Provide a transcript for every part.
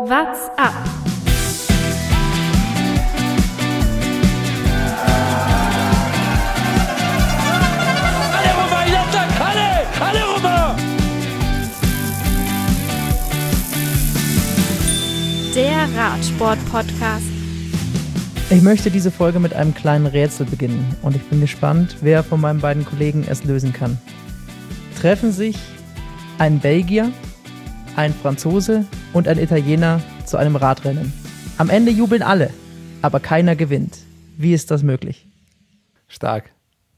What's up? Alle rüber, Jatta, alle rüber! Der Radsport-Podcast. Ich möchte diese Folge mit einem kleinen Rätsel beginnen und ich bin gespannt, wer von meinen beiden Kollegen es lösen kann. Treffen sich ein Belgier, ein Franzose und ein Italiener zu einem Radrennen. Am Ende jubeln alle, aber keiner gewinnt. Wie ist das möglich? Stark.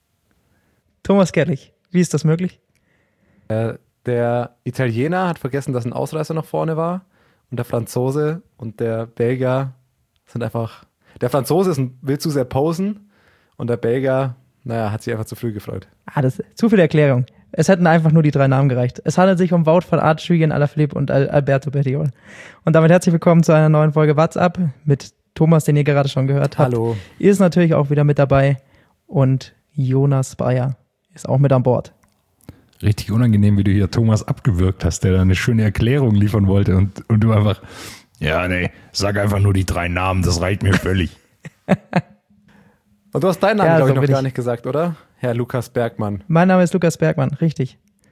Thomas Gerlich, wie ist das möglich? Der Italiener hat vergessen, dass ein Ausreißer noch vorne war und der Franzose und der Belgier sind einfach... Der Franzose will zu sehr posen und der Belgier, hat sich einfach zu früh gefreut. Das ist zu viel Erklärung. Es hätten einfach nur die 3 Namen gereicht. Es handelt sich um Wout van Aert, Julien Alaphilippe und Alberto Bettiol. Und damit herzlich willkommen zu einer neuen Folge What's Up mit Thomas, den ihr gerade schon gehört habt. Hallo. Ihr ist natürlich auch wieder mit dabei und Jonas Bayer ist auch mit an Bord. Richtig unangenehm, wie du hier Thomas abgewürgt hast, der da eine schöne Erklärung liefern wollte und du einfach, sag einfach nur die 3 Namen, das reicht mir völlig. Und du hast deinen Namen, glaube ich, so noch gar nicht gesagt, oder? Herr Lukas Bergmann. Mein Name ist Lukas Bergmann, richtig.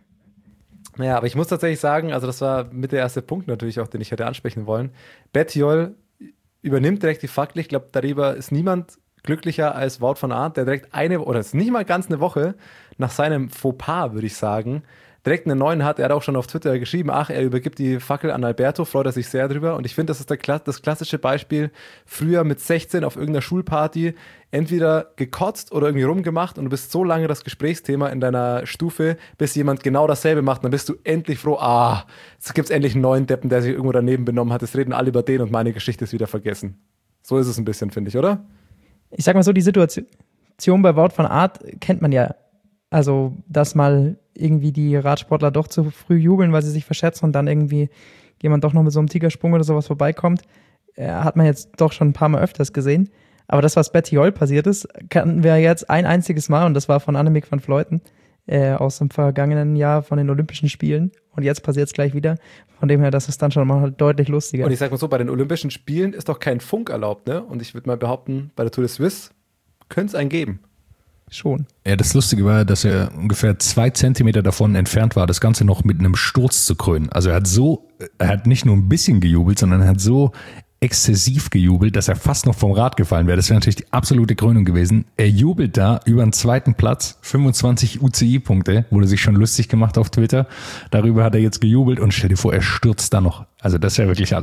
Naja, aber ich muss tatsächlich sagen, also das war mit der erste Punkt natürlich auch, den ich hätte ansprechen wollen. Bettiol übernimmt direkt die Fackel. Ich glaube, darüber ist niemand glücklicher als Wout van Aert, der direkt es ist nicht mal ganz eine Woche nach seinem Fauxpas, würde ich sagen, direkt einen neuen hat. Er hat auch schon auf Twitter geschrieben, er übergibt die Fackel an Alberto, freut er sich sehr drüber. Und ich finde, das ist das klassische Beispiel, früher mit 16 auf irgendeiner Schulparty entweder gekotzt oder irgendwie rumgemacht und du bist so lange das Gesprächsthema in deiner Stufe, bis jemand genau dasselbe macht. Dann bist du endlich froh, jetzt gibt es endlich einen neuen Deppen, der sich irgendwo daneben benommen hat. Es reden alle über den und meine Geschichte ist wieder vergessen. So ist es ein bisschen, finde ich, oder? Ich sag mal so, die Situation bei Wout van Aert kennt man ja. Also, dass mal irgendwie die Radsportler doch zu früh jubeln, weil sie sich verschätzen und dann irgendwie jemand doch noch mit so einem Tigersprung oder sowas vorbeikommt, hat man jetzt doch schon ein paar Mal öfters gesehen. Aber das, was Bettiol passiert ist, kannten wir jetzt ein einziges Mal und das war von Annemiek van Vleuten aus dem vergangenen Jahr von den Olympischen Spielen. Und jetzt passiert es gleich wieder. Von dem her, das ist dann schon mal deutlich lustiger. Und ich sag mal so, bei den Olympischen Spielen ist doch kein Funk erlaubt, ne? Und ich würde mal behaupten, bei der Tour de Suisse könnte es einen geben. Schon. Ja, das Lustige war, dass er ungefähr 2 Zentimeter davon entfernt war, das Ganze noch mit einem Sturz zu krönen. Also er hat nicht nur ein bisschen gejubelt, sondern er hat so exzessiv gejubelt, dass er fast noch vom Rad gefallen wäre. Das wäre natürlich die absolute Krönung gewesen. Er jubelt da über den 2. Platz, 25 UCI-Punkte, wurde sich schon lustig gemacht auf Twitter. Darüber hat er jetzt gejubelt und stell dir vor, er stürzt da noch. Also das ist ja wirklich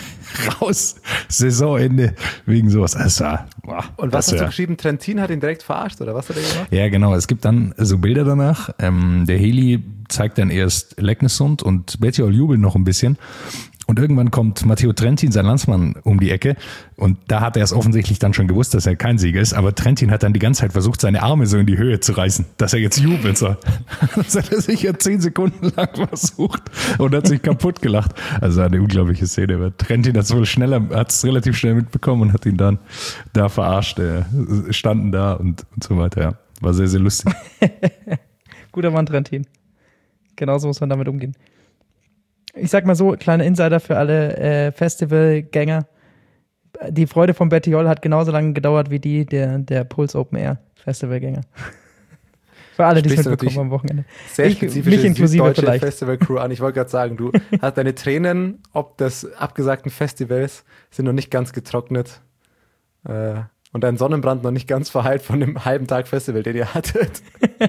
raus, Saisonende, wegen sowas. Und was hast du geschrieben? Trentin hat ihn direkt verarscht, oder was hat er gemacht? Ja, genau. Es gibt dann so Bilder danach. Der Heli zeigt dann erst Leknesund und Bettiol jubelt noch ein bisschen. Und irgendwann kommt Matteo Trentin, sein Landsmann, um die Ecke. Und da hat er es offensichtlich dann schon gewusst, dass er kein Sieger ist. Aber Trentin hat dann die ganze Zeit versucht, seine Arme so in die Höhe zu reißen, dass er jetzt jubeln soll. Das hat er sicher 10 Sekunden lang versucht und hat sich kaputt gelacht. Also eine unglaubliche Szene. Aber Trentin hat es relativ schnell mitbekommen und hat ihn dann da verarscht. Standen da und so weiter. Ja. War sehr, sehr lustig. Guter Mann, Trentin. Genauso muss man damit umgehen. Ich sag mal so, kleiner Insider für alle Festivalgänger. Die Freude von Bettiol hat genauso lange gedauert wie die der Puls Open Air Festivalgänger. Für alle, die es mitbekommen am Wochenende. Sehr spezifische süddeutsche vielleicht. Festival-Crew an. Ich wollte gerade sagen, du hast deine Tränen ob des abgesagten Festivals sind noch nicht ganz getrocknet und dein Sonnenbrand noch nicht ganz verheilt von dem halben Tag Festival, den ihr hattet.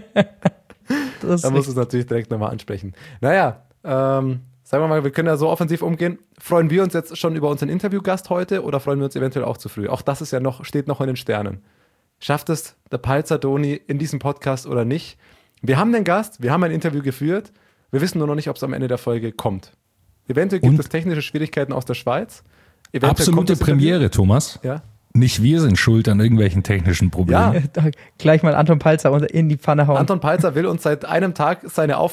Da musst du es natürlich direkt nochmal ansprechen. Naja, sagen wir mal, wir können ja so offensiv umgehen. Freuen wir uns jetzt schon über unseren Interviewgast heute oder freuen wir uns eventuell auch zu früh? Auch das ist ja steht noch in den Sternen. Schafft es der Palzadoni in diesem Podcast oder nicht? Wir haben den Gast, wir haben ein Interview geführt. Wir wissen nur noch nicht, ob es am Ende der Folge kommt. Eventuell gibt es technische Schwierigkeiten aus der Schweiz. Eventuell absolute Premiere, Thomas. Ja. Nicht wir sind schuld an irgendwelchen technischen Problemen. Ja. Gleich mal Anton Palzer in die Pfanne hauen. Anton Palzer will uns seit einem Tag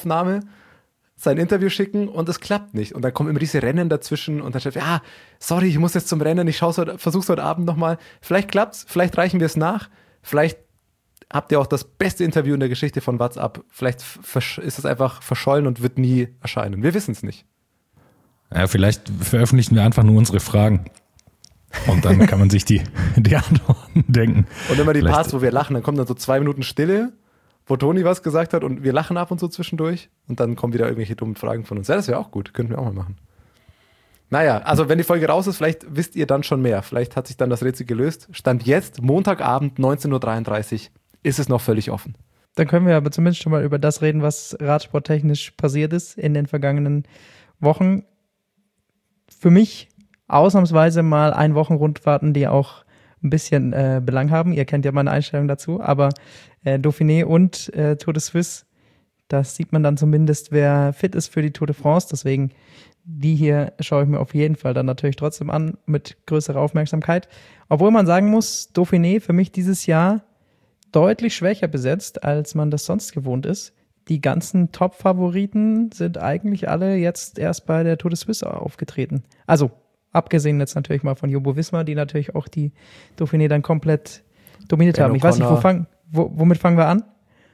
sein Interview schicken und es klappt nicht. Und dann kommen immer diese Rennen dazwischen und dann steht, sorry, ich muss jetzt zum Rennen, ich versuch's heute Abend nochmal. Vielleicht klappt's, vielleicht reichen wir es nach, vielleicht habt ihr auch das beste Interview in der Geschichte von What's Up. Vielleicht ist es einfach verschollen und wird nie erscheinen. Wir wissen es nicht. Ja, vielleicht veröffentlichen wir einfach nur unsere Fragen. Und dann kann man sich die Antworten denken. Und immer die Vielleicht- Parts, wo wir lachen, dann kommen dann so 2 Minuten Stille, wo Toni was gesagt hat und wir lachen ab und zu zwischendurch und dann kommen wieder irgendwelche dummen Fragen von uns. Ja, das wäre auch gut, könnten wir auch mal machen. Naja, also wenn die Folge raus ist, vielleicht wisst ihr dann schon mehr. Vielleicht hat sich dann das Rätsel gelöst. Stand jetzt, Montagabend, 19.33 Uhr, ist es noch völlig offen. Dann können wir aber zumindest schon mal über das reden, was radsporttechnisch passiert ist in den vergangenen Wochen. Für mich ausnahmsweise mal Ein-Wochen-Rundfahrten, die auch ein bisschen Belang haben. Ihr kennt ja meine Einstellung dazu, aber Dauphiné und Tour de Suisse, das sieht man dann zumindest, wer fit ist für die Tour de France. Deswegen, die hier schaue ich mir auf jeden Fall dann natürlich trotzdem an, mit größerer Aufmerksamkeit. Obwohl man sagen muss, Dauphiné für mich dieses Jahr deutlich schwächer besetzt, als man das sonst gewohnt ist. Die ganzen Top-Favoriten sind eigentlich alle jetzt erst bei der Tour de Suisse aufgetreten. Also, abgesehen jetzt natürlich mal von Jumbo-Visma, die natürlich auch die Dauphiné dann komplett dominiert Ben haben. Ich weiß nicht, O'Connor. womit fangen wir an?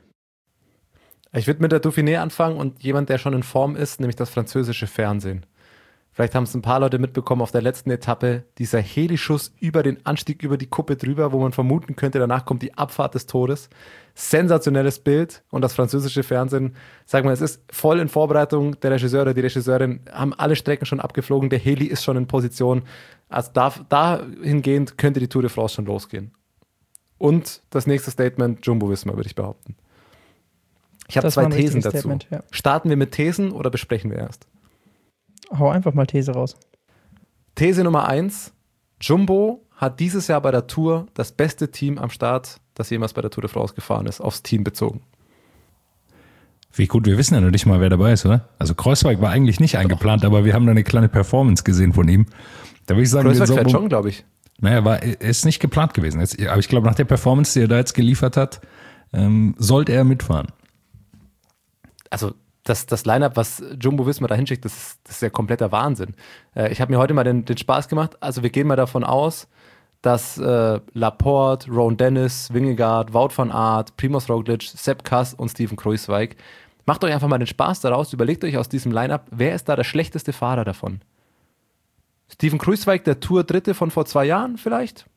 Ich würde mit der Dauphiné anfangen und jemand, der schon in Form ist, nämlich das französische Fernsehen. Vielleicht haben es ein paar Leute mitbekommen auf der letzten Etappe, dieser Helischuss über den Anstieg, über die Kuppe drüber, wo man vermuten könnte, danach kommt die Abfahrt des Todes. Sensationelles Bild und das französische Fernsehen, sagen wir, es ist voll in Vorbereitung. Der Regisseur oder die Regisseurin haben alle Strecken schon abgeflogen, der Heli ist schon in Position. Also dahingehend könnte die Tour de France schon losgehen. Und das nächste Statement, Jumbo-Visma, würde ich behaupten. Ich habe Das war 2 ein Thesen richtiges dazu. Statement, ja. Starten wir mit Thesen oder besprechen wir erst? Hau einfach mal These raus. These Nummer 1. Jumbo hat dieses Jahr bei der Tour das beste Team am Start, das jemals bei der Tour de France gefahren ist, aufs Team bezogen. Wie gut, wir wissen ja noch nicht mal, wer dabei ist, oder? Also Kreuzweig war eigentlich nicht eingeplant, aber wir haben da eine kleine Performance gesehen von ihm. Da würde ich sagen, Kreuzweig den fährt Sommer- schon, glaube ich. Naja, er ist nicht geplant gewesen. Aber ich glaube, nach der Performance, die er da jetzt geliefert hat, sollte er mitfahren. Also das Line-Up, was Jumbo-Visma da hinschickt, das ist ja kompletter Wahnsinn. Ich habe mir heute mal den Spaß gemacht. Also wir gehen mal davon aus, dass Laporte, Rowan Dennis, Vingegaard, Wout van Aert, Primož Roglic, Sepp Kuss und Steven Kruijswijk. Macht euch einfach mal den Spaß daraus. Überlegt euch aus diesem Line-Up, wer ist da der schlechteste Fahrer davon? Steven Kruijswijk, der Tour-Dritte von vor 2 Jahren vielleicht?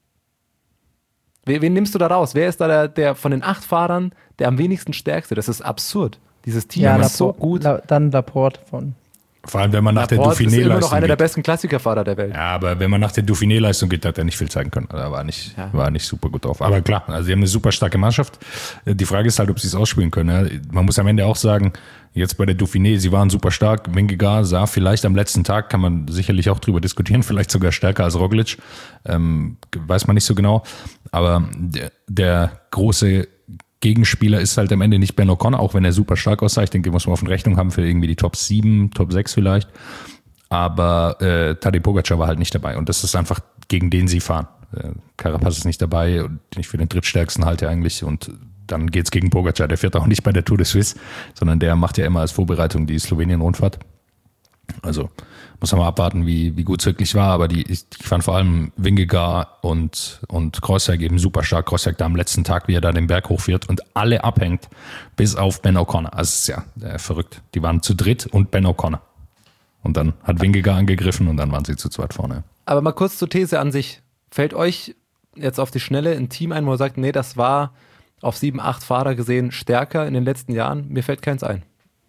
Wen nimmst du da raus? Wer ist da der von den 8 Fahrern der am wenigsten stärkste? Das ist absurd. Dieses Team ist so gut. Dann Laporte von. Vor allem, wenn man nach der Laporte ist immer noch Dauphiné-Leistung einer der geht. besten Klassikerfahrer der Welt. Ja, aber wenn man nach der Dauphiné-Leistung geht, hat er nicht viel zeigen können. Er war nicht super gut drauf. Aber klar, also sie haben eine super starke Mannschaft. Die Frage ist halt, ob sie es ausspielen können. Ja. Man muss am Ende auch sagen, jetzt bei der Dauphiné, sie waren super stark. Vingegaard sah vielleicht am letzten Tag, kann man sicherlich auch drüber diskutieren, vielleicht sogar stärker als Roglic. Weiß man nicht so genau. Aber der große Gegenspieler ist halt am Ende nicht Ben O'Connor, auch wenn er super stark aussah. Ich denke, den muss man auf in Rechnung haben für irgendwie die Top 7, Top 6 vielleicht. Aber Tadej Pogačar war halt nicht dabei. Und das ist einfach, gegen den sie fahren. Carapaz ist nicht dabei, den ich für den drittstärksten halte eigentlich. Und dann geht's gegen Pogačar. Der fährt auch nicht bei der Tour de Suisse, sondern der macht ja immer als Vorbereitung die Slowenien-Rundfahrt. Also muss man mal abwarten, wie gut es wirklich war. Aber ich fand vor allem Vingegaard und Kruijswijk eben super stark. Kruijswijk da am letzten Tag, wie er da den Berg hochfährt und alle abhängt, bis auf Ben O'Connor. Also es ist ja verrückt. Die waren zu dritt und Ben O'Connor. Und dann hat Vingegaard angegriffen und dann waren sie zu zweit vorne. Aber mal kurz zur These an sich. Fällt euch jetzt auf die Schnelle ein Team ein, wo ihr sagt, nee, das war auf 7, 8 Fahrer gesehen stärker in den letzten Jahren? Mir fällt keins ein.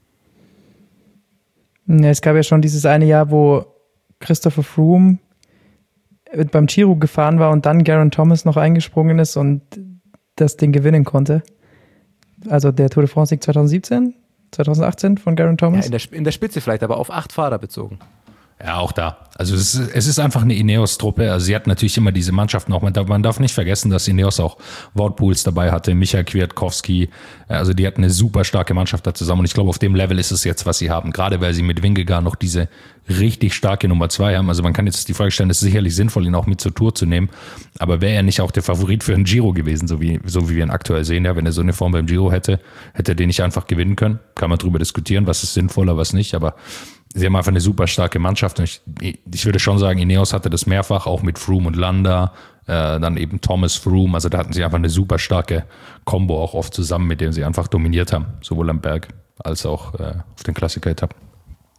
Ja, es gab ja schon dieses eine Jahr, wo Christopher Froome beim Giro gefahren war und dann Geraint Thomas noch eingesprungen ist und das Ding gewinnen konnte. Also der Tour de France Sieg 2018 von Geraint Thomas. Ja, in der Spitze vielleicht, aber auf 8 Fahrer bezogen. Ja, auch da. Also es ist einfach eine Ineos-Truppe. Also sie hat natürlich immer diese Mannschaften auch. Man darf nicht vergessen, dass Ineos auch Wout Poels dabei hatte, Michael Kwiatkowski. Also die hatten eine super starke Mannschaft da zusammen. Und ich glaube, auf dem Level ist es jetzt, was sie haben. Gerade weil sie mit Vingegaard noch diese richtig starke Nummer 2 haben. Also man kann jetzt die Frage stellen, es ist sicherlich sinnvoll, ihn auch mit zur Tour zu nehmen. Aber wäre er nicht auch der Favorit für einen Giro gewesen, so wie wir ihn aktuell sehen? Ja, wenn er so eine Form beim Giro hätte er den nicht einfach gewinnen können. Kann man drüber diskutieren, was ist sinnvoller, was nicht. Aber sie haben einfach eine super starke Mannschaft. Und ich würde schon sagen, Ineos hatte das mehrfach, auch mit Froome und Landa, dann eben Thomas Froome. Also da hatten sie einfach eine super starke Kombo auch oft zusammen, mit dem sie einfach dominiert haben, sowohl am Berg als auch auf den Klassiker-Etappen.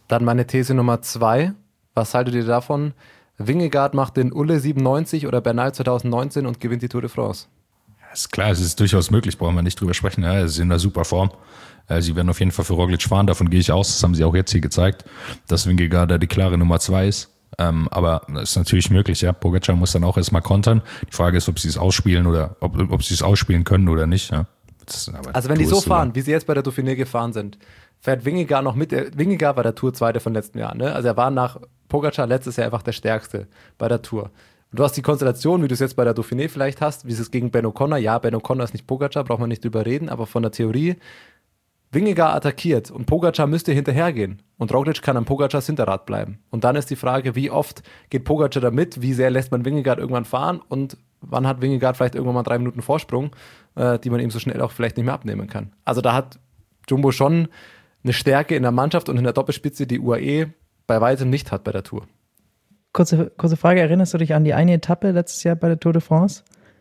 Dann meine These Nummer 2. Was haltet ihr davon? Vingegaard macht den Ulle 97 oder Bernal 2019 und gewinnt die Tour de France. Ist klar, es ist durchaus möglich, brauchen wir nicht drüber sprechen. Ja, es ist in einer super Form. Sie werden auf jeden Fall für Roglic fahren, davon gehe ich aus. Das haben sie auch jetzt hier gezeigt, dass Vingegaard da die klare Nummer 2 ist. Aber das ist natürlich möglich, ja. Pogačar muss dann auch erstmal kontern. Die Frage ist, ob sie es ausspielen oder ob sie es ausspielen können oder nicht. Ja. Also wenn die so fahren, wie sie jetzt bei der Dauphiné gefahren sind, fährt Vingegaard noch mit. Vingegaard war der Tour-Zweite von letzten Jahr. Ne? Also er war nach Pogačar letztes Jahr einfach der Stärkste bei der Tour. Und du hast die Konstellation, wie du es jetzt bei der Dauphiné vielleicht hast, wie es gegen Ben O'Connor. Ja, Ben O'Connor ist nicht Pogačar, braucht man nicht drüber reden, aber von der Theorie, Vingegaard attackiert und Pogačar müsste hinterhergehen und Roglic kann am Pogačars Hinterrad bleiben. Und dann ist die Frage, wie oft geht Pogačar da mit, wie sehr lässt man Vingegaard irgendwann fahren und wann hat Vingegaard vielleicht irgendwann mal 3 Minuten Vorsprung, die man ihm so schnell auch vielleicht nicht mehr abnehmen kann. Also da hat Jumbo schon eine Stärke in der Mannschaft und in der Doppelspitze, die UAE bei weitem nicht hat bei der Tour. Kurze Frage, erinnerst du dich an die eine Etappe letztes Jahr bei der Tour de France,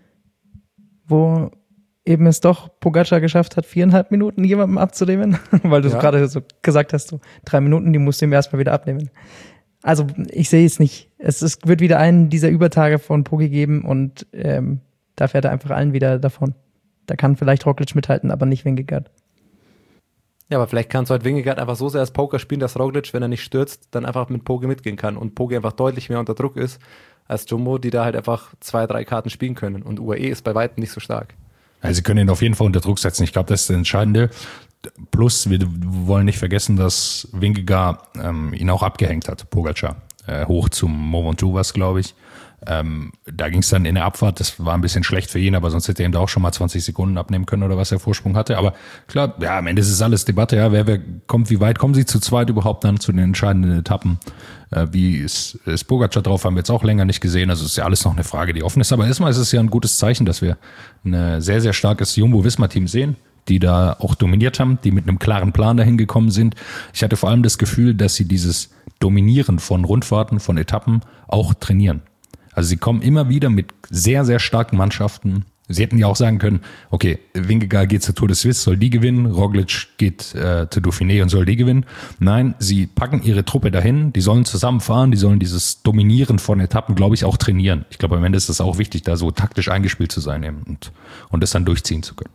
wo eben es doch Pogačar geschafft hat, 4,5 Minuten jemandem abzunehmen, weil du gerade so gesagt hast, so 3 Minuten, die musst du ihm erstmal wieder abnehmen. Also ich sehe es nicht. Es wird wieder einen dieser Übertage von Pogi geben und da fährt er einfach allen wieder davon. Da kann vielleicht Roglic mithalten, aber nicht Vingegaard. Ja, aber vielleicht kannst du halt Vingegaard einfach so sehr als Poker spielen, dass Roglic, wenn er nicht stürzt, dann einfach mit Pogi mitgehen kann und Pogi einfach deutlich mehr unter Druck ist als Jumbo, die da halt einfach 2-3 Karten spielen können und UAE ist bei weitem nicht so stark. Also sie können ihn auf jeden Fall unter Druck setzen. Ich glaube, das ist das Entscheidende. Plus, wir wollen nicht vergessen, dass Vingegaard ihn auch abgehängt hat, Pogačar. Hoch zum Mont Ventoux war es, glaube ich. Da ging es dann in der Abfahrt, das war ein bisschen schlecht für ihn, aber sonst hätte er ihm da auch schon mal 20 Sekunden abnehmen können oder was er Vorsprung hatte. Aber klar, ja, am Ende ist es alles Debatte, ja, wer kommt, wie weit kommen sie zu zweit überhaupt dann zu den entscheidenden Etappen? Wie ist Pogačar drauf, haben wir jetzt auch länger nicht gesehen, also ist ja alles noch eine Frage, die offen ist. Aber erstmal ist es ja ein gutes Zeichen, dass wir ein sehr, sehr starkes Jumbo-Visma-Team sehen, die da auch dominiert haben, die mit einem klaren Plan dahin gekommen sind. Ich hatte vor allem das Gefühl, dass sie dieses Dominieren von Rundfahrten, von Etappen auch trainieren. Also sie kommen immer wieder mit sehr, sehr starken Mannschaften. Sie hätten ja auch sagen können, okay, Vingegaard geht zur Tour de Suisse, soll die gewinnen, Roglic geht zur Dauphiné und soll die gewinnen. Nein, sie packen ihre Truppe dahin, die sollen zusammenfahren, die sollen dieses Dominieren von Etappen, glaube ich, auch trainieren. Ich glaube, am Ende ist es auch wichtig, da so taktisch eingespielt zu sein eben und das dann durchziehen zu können.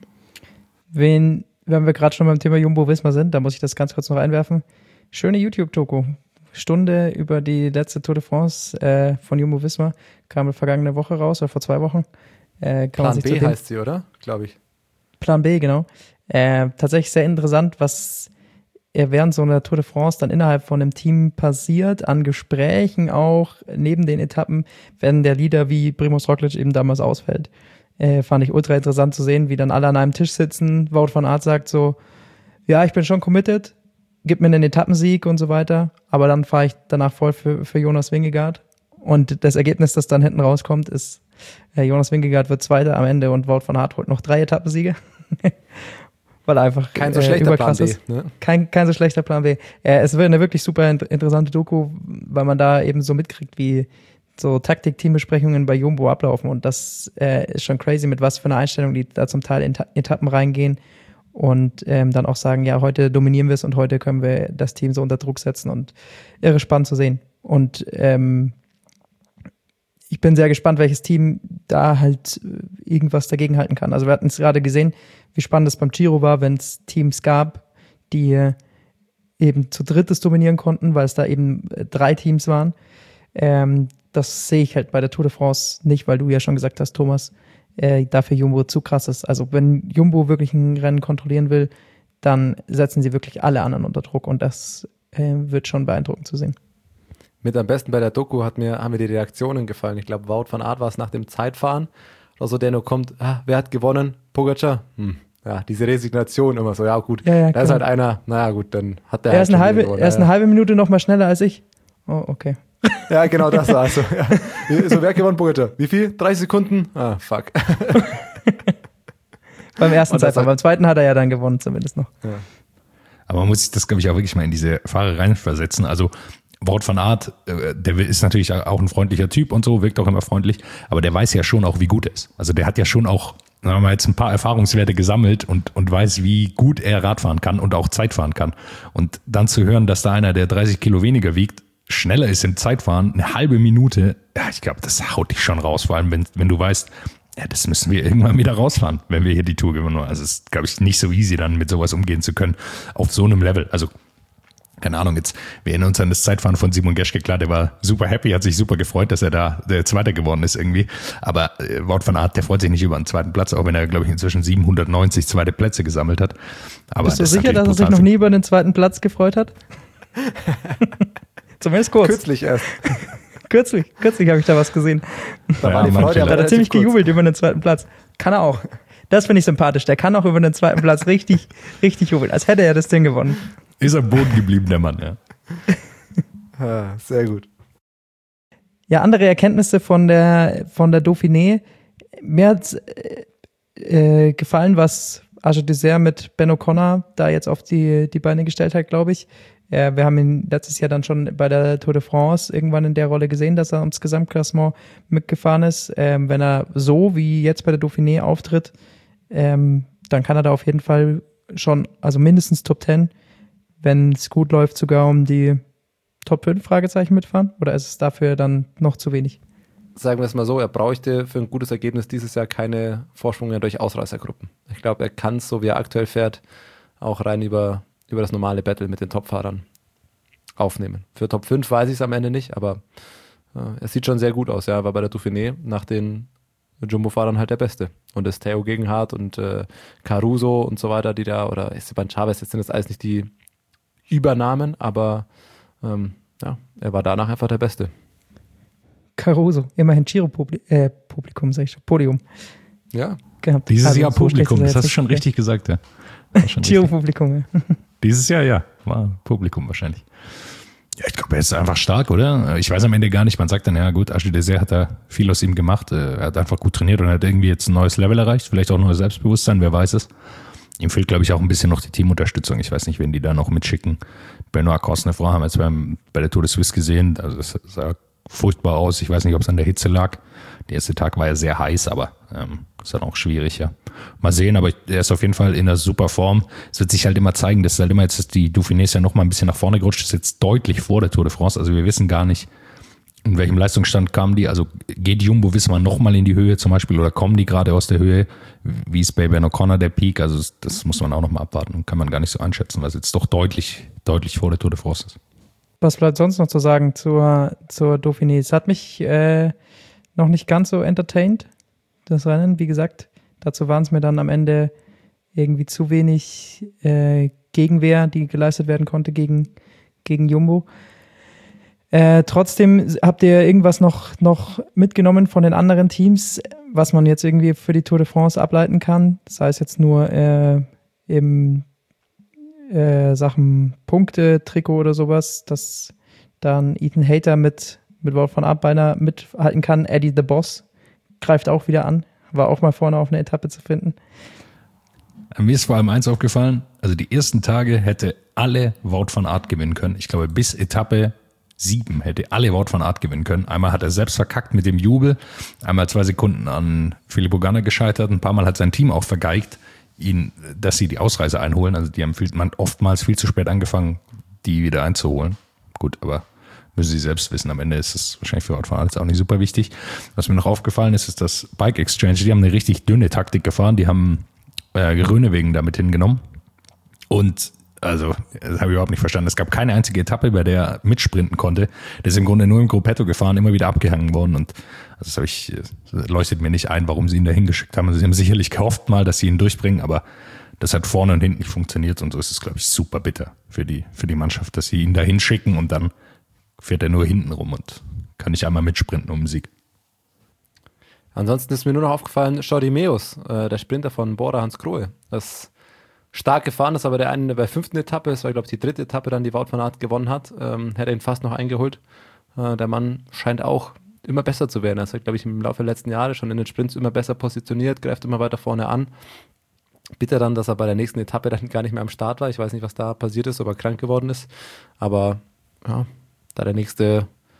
Wenn wir gerade schon beim Thema Jumbo-Visma sind, da muss ich das ganz kurz noch einwerfen. Schöne YouTube-Doku. Stunde über die letzte Tour de France von Jumbo-Visma. Kam vergangene Woche raus, oder vor 2 Wochen. Plan B heißt sie, oder? Glaube ich. Plan B, genau. Tatsächlich sehr interessant, was während so einer Tour de France dann innerhalb von einem Team passiert, an Gesprächen auch, neben den Etappen, wenn der Leader wie Primož Roglič eben damals ausfällt. Fand ich ultra interessant zu sehen, wie dann alle an einem Tisch sitzen. Wout van Aert sagt so, ja, ich bin schon committed, gib mir einen Etappensieg und so weiter, aber dann fahre ich danach voll für Jonas Vingegaard. Und das Ergebnis, das dann hinten rauskommt, ist, Jonas Vingegaard wird Zweiter am Ende und Wout van Aert holt noch 3 Etappensiege. Weil er einfach kein so schlechter Plan B, ne? Kein so schlechter Plan B. Es wird eine wirklich super interessante Doku, weil man da eben so mitkriegt, wie so Taktik-Teambesprechungen bei Jumbo ablaufen. Und das ist schon crazy, mit was für einer Einstellung die da zum Teil in Etappen reingehen. Und dann auch sagen, ja, heute dominieren wir es und heute können wir das Team so unter Druck setzen und irre spannend zu sehen. Und ich bin sehr gespannt, welches Team da halt irgendwas dagegen halten kann. Also wir hatten es gerade gesehen, wie spannend es beim Giro war, wenn es Teams gab, die eben zu dritt es dominieren konnten, weil es da eben 3 Teams waren. Das sehe ich halt bei der Tour de France nicht, weil du ja schon gesagt hast, Thomas, dafür Jumbo zu krass ist. Also wenn Jumbo wirklich ein Rennen kontrollieren will, dann setzen sie wirklich alle anderen unter Druck und das wird schon beeindruckend zu sehen. Mit am besten bei der Doku haben mir die Reaktionen gefallen. Ich glaube, Wout van Aert war es nach dem Zeitfahren. Also der nur kommt, wer hat gewonnen? Pogačar? Ja, diese Resignation immer so, ja gut, ja, da ist halt einer, naja gut, dann hat der er ist eine halbe Minute noch mal schneller als ich. Oh, okay. Ja, genau das war so. Ja. So, wer hat gewonnen, Pogačar? Wie viel? 30 Sekunden? Ah, fuck. Beim ersten Zeitfahren, beim zweiten hat er ja dann gewonnen zumindest noch. Ja. Aber man muss sich das, glaube ich, auch wirklich mal in diese Fahrer reinversetzen. Also Wout van Aert, der ist natürlich auch ein freundlicher Typ und so, wirkt auch immer freundlich, aber der weiß ja schon auch, wie gut er ist. Also der hat ja schon auch dann haben wir jetzt ein paar Erfahrungswerte gesammelt und weiß, wie gut er Radfahren kann und auch Zeit fahren kann. Und dann zu hören, dass da einer, der 30 Kilo weniger wiegt, schneller ist im Zeitfahren, eine halbe Minute, ja, ich glaube, das haut dich schon raus, vor allem wenn du weißt, ja, das müssen wir irgendwann wieder rausfahren, wenn wir hier die Tour gewinnen. Also es ist, glaube ich, nicht so easy, dann mit sowas umgehen zu können, auf so einem Level. Also keine Ahnung, jetzt, wir erinnern uns an das Zeitfahren von Simon Geschke, klar, der war super happy, hat sich super gefreut, dass er da der Zweite geworden ist irgendwie. Aber Wout van Aert, der freut sich nicht über einen zweiten Platz, auch wenn er, glaube ich, inzwischen 790 zweite Plätze gesammelt hat. Aber bist du sicher, dass er sich noch nie über den zweiten Platz gefreut hat? Zumindest kurz. Kürzlich erst. Kürzlich habe ich da was gesehen. Da war die Freude, da hat er ziemlich gejubelt über den zweiten Platz. Kann er auch. Das finde ich sympathisch. Der kann auch über den zweiten Platz richtig jubeln, als hätte er das Ding gewonnen. Ist am Boden geblieben, der Mann, ja. Sehr gut. Ja, andere Erkenntnisse von der Dauphiné. Mir hat gefallen, was Arnaud Désert mit Ben O'Connor da jetzt auf die Beine gestellt hat, glaube ich. Wir haben ihn letztes Jahr dann schon bei der Tour de France irgendwann in der Rolle gesehen, dass er ums Gesamtklassement mitgefahren ist. Wenn er so wie jetzt bei der Dauphiné auftritt, dann kann er da auf jeden Fall schon, also mindestens Top 10, wenn es gut läuft, sogar um die Top 5 Fragezeichen mitfahren? Oder ist es dafür dann noch zu wenig? Sagen wir es mal so, er bräuchte für ein gutes Ergebnis dieses Jahr keine Vorsprung mehr durch Ausreißergruppen. Ich glaube, er kann es, so wie er aktuell fährt, auch rein über das normale Battle mit den Topfahrern aufnehmen. Für Top 5 weiß ich es am Ende nicht, aber es sieht schon sehr gut aus. Ja, war bei der Dauphiné nach den Jumbo-Fahrern halt der Beste. Und das Theo Gegenhardt und Caruso und so weiter, die da, oder Esteban Chavez, jetzt sind das alles nicht die Übernahmen, aber er war danach einfach der Beste. Caruso, immerhin Giro-Publikum, sag ich schon, Podium. Ja. Gehabt. Dieses Also Jahr so Publikum, schlecht ist er das hast du jetzt schon nicht. richtig gesagt, ja. Giro-Publikum, ja. Dieses Jahr, ja, war Publikum wahrscheinlich. Ja, ich glaube, er ist einfach stark, oder? Ich weiß am Ende gar nicht, man sagt dann, ja gut, Arnaud Désert hat da viel aus ihm gemacht, er hat einfach gut trainiert und hat irgendwie jetzt ein neues Level erreicht, vielleicht auch ein neues Selbstbewusstsein, wer weiß es. Ihm fehlt, glaube ich, auch ein bisschen noch die Teamunterstützung. Ich weiß nicht, wen die da noch mitschicken. Benoit Cosnefroid haben wir jetzt bei der Tour de Suisse gesehen. Also das sah furchtbar aus. Ich weiß nicht, ob es an der Hitze lag. Der erste Tag war ja sehr heiß, aber ist dann auch schwierig, ja. Mal sehen, aber er ist auf jeden Fall in einer super Form. Es wird sich halt immer zeigen, dass halt immer jetzt die Dauphiné ist ja noch mal ein bisschen nach vorne gerutscht. Das ist jetzt deutlich vor der Tour de France. Also wir wissen gar nicht, in welchem Leistungsstand kamen die. Also geht Jumbo, wissen wir, noch mal in die Höhe zum Beispiel oder kommen die gerade aus der Höhe? Wie ist bei Ben O'Connor der Peak? Also das muss man auch noch mal abwarten und kann man gar nicht so einschätzen, weil es jetzt doch deutlich vor der Tour de France ist. Was bleibt sonst noch zu sagen zur Dauphiné? Es hat mich noch nicht ganz so entertained, das Rennen. Wie gesagt, dazu waren es mir dann am Ende irgendwie zu wenig Gegenwehr, die geleistet werden konnte gegen Jumbo. Trotzdem habt ihr irgendwas noch mitgenommen von den anderen Teams, was man jetzt irgendwie für die Tour de France ableiten kann? Sei es jetzt nur im Sachen Punkte, Trikot oder sowas, dass dann Ethan Hayter mit Wout van Aert beinahe mithalten kann. Eddie the Boss greift auch wieder an, war auch mal vorne auf einer Etappe zu finden. Mir ist vor allem eins aufgefallen, also die ersten Tage hätte alle Wout van Aert gewinnen können. Ich glaube, bis Etappe 7 hätte alle Wout van Aert gewinnen können. Einmal hat er selbst verkackt mit dem Jubel, einmal 2 Sekunden an Philippe Ganna gescheitert, ein paar Mal hat sein Team auch vergeigt, dass sie die Ausreise einholen. Also die haben oftmals viel zu spät angefangen, die wieder einzuholen. Gut, aber müssen sie selbst wissen. Am Ende ist es wahrscheinlich für Wout van Aert auch nicht super wichtig. Was mir noch aufgefallen ist, ist das Bike Exchange. Die haben eine richtig dünne Taktik gefahren. Die haben Groenewegen damit hingenommen. Und also, das habe ich überhaupt nicht verstanden. Es gab keine einzige Etappe, bei der er mitsprinten konnte. Der ist im Grunde nur im Gruppetto gefahren, immer wieder abgehangen worden. Und also das leuchtet mir nicht ein, warum sie ihn da hingeschickt haben. Also sie haben sicherlich gehofft mal, dass sie ihn durchbringen, aber das hat vorne und hinten nicht funktioniert. Und so ist es, glaube ich, super bitter für die Mannschaft, dass sie ihn da hinschicken und dann fährt er nur hinten rum und kann nicht einmal mitsprinten um den Sieg. Ansonsten ist mir nur noch aufgefallen, Jordi Meeus, der Sprinter von Bora Hansgrohe. Das stark gefahren ist, aber der eine bei 5. Etappe, das war, glaube ich, die 3. Etappe dann, die Wout van Aert gewonnen hat, hätte ihn fast noch eingeholt. Der Mann scheint auch immer besser zu werden. Er ist, glaube ich, im Laufe der letzten Jahre schon in den Sprints immer besser positioniert, greift immer weiter vorne an. Bitter dann, dass er bei der nächsten Etappe dann gar nicht mehr am Start war. Ich weiß nicht, was da passiert ist, ob er krank geworden ist. Aber ja, da der nächste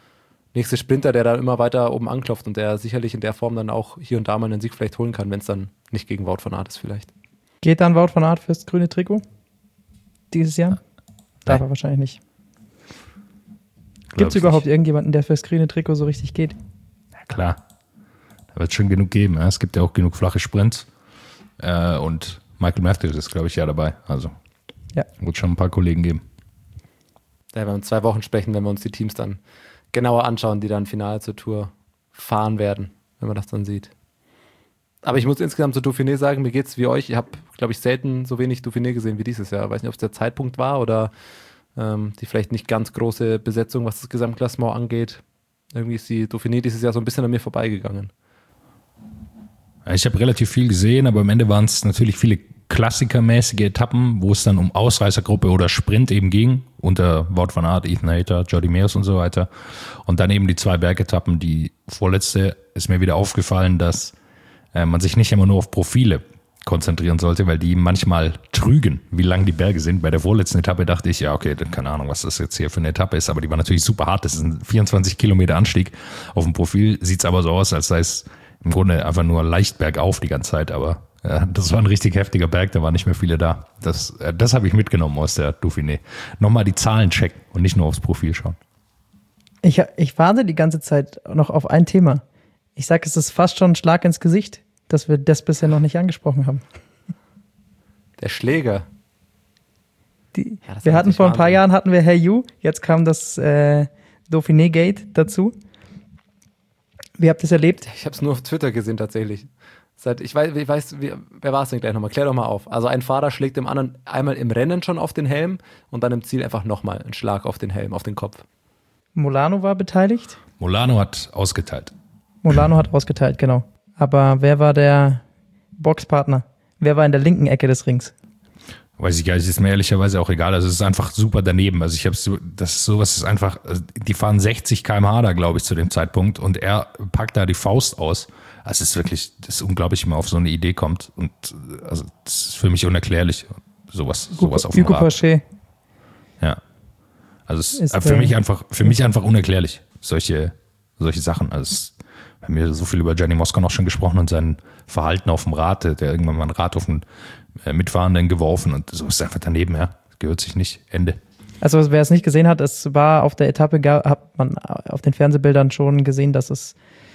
nächste Sprinter, der da immer weiter oben anklopft und der sicherlich in der Form dann auch hier und da mal einen Sieg vielleicht holen kann, wenn es dann nicht gegen Wout van Aert ist vielleicht. Geht dann Wout van Aert fürs grüne Trikot dieses Jahr? Darf er wahrscheinlich nicht. Gibt es überhaupt irgendjemanden, der fürs grüne Trikot so richtig geht? Ja, klar. Da wird es schon genug geben. Ja. Es gibt ja auch genug flache Sprints. Und Michael Matthews ist, glaube ich, ja dabei. Also wird schon ein paar Kollegen geben. Da werden wir in 2 Wochen sprechen, wenn wir uns die Teams dann genauer anschauen, die dann final zur Tour fahren werden, wenn man das dann sieht. Aber ich muss insgesamt zu Dauphiné sagen, mir geht's wie euch. Ich habe, glaube ich, selten so wenig Dauphiné gesehen wie dieses Jahr. Ich weiß nicht, ob es der Zeitpunkt war oder die vielleicht nicht ganz große Besetzung, was das Gesamtklassement angeht. Irgendwie ist die Dauphiné dieses Jahr so ein bisschen an mir vorbeigegangen. Ich habe relativ viel gesehen, aber am Ende waren es natürlich viele klassikermäßige Etappen, wo es dann um Ausreißergruppe oder Sprint eben ging, unter Wout van Aert, Ethan Hayter, Jordi Meeus und so weiter. Und dann eben die 2 Bergetappen. Die vorletzte ist mir wieder aufgefallen, dass man sich nicht immer nur auf Profile konzentrieren sollte, weil die manchmal trügen, wie lang die Berge sind. Bei der vorletzten Etappe dachte ich, ja okay, dann keine Ahnung, was das jetzt hier für eine Etappe ist, aber die war natürlich super hart. Das ist ein 24 Kilometer Anstieg. Auf dem Profil sieht es aber so aus, als sei es im Grunde einfach nur leicht bergauf die ganze Zeit, aber das war ein richtig heftiger Berg, da waren nicht mehr viele da. Das habe ich mitgenommen aus der Dauphiné. Nochmal die Zahlen checken und nicht nur aufs Profil schauen. Ich warte die ganze Zeit noch auf ein Thema. Ich sage, es ist fast schon ein Schlag ins Gesicht, dass wir das bisher noch nicht angesprochen haben. Der Schläger. Wir hatten vor ein paar Jahren Hey You, jetzt kam das Dauphiné-Gate dazu. Wie habt ihr es erlebt? Ich habe es nur auf Twitter gesehen tatsächlich. Ich weiß, wer war es denn gleich nochmal? Klär doch mal auf. Also ein Fahrer schlägt dem anderen einmal im Rennen schon auf den Helm und dann im Ziel einfach nochmal einen Schlag auf den Helm, auf den Kopf. Molano war beteiligt? Molano hat ausgeteilt, genau. Aber wer war der Boxpartner? Wer war in der linken Ecke des Rings? Weiß ich gar nicht, ist mir ehrlicherweise auch egal. Also es ist einfach super daneben. Also sowas ist einfach, die fahren 60 km/h da, glaube ich, zu dem Zeitpunkt und er packt da die Faust aus. Also es ist wirklich, das ist unglaublich, wie man auf so eine Idee kommt und also das ist für mich unerklärlich, sowas auf dem Hugo Rad. Paché. Ja. Also es ist für mich einfach unerklärlich, solche Sachen. Also wir haben ja so viel über Gianni Moscon noch schon gesprochen und sein Verhalten auf dem Rad, der irgendwann mal ein Rad auf den Mitfahrenden geworfen und so ist einfach daneben, ja. Das gehört sich nicht. Ende. Also wer es nicht gesehen hat, es war auf der Etappe, hat man auf den Fernsehbildern schon gesehen, dass es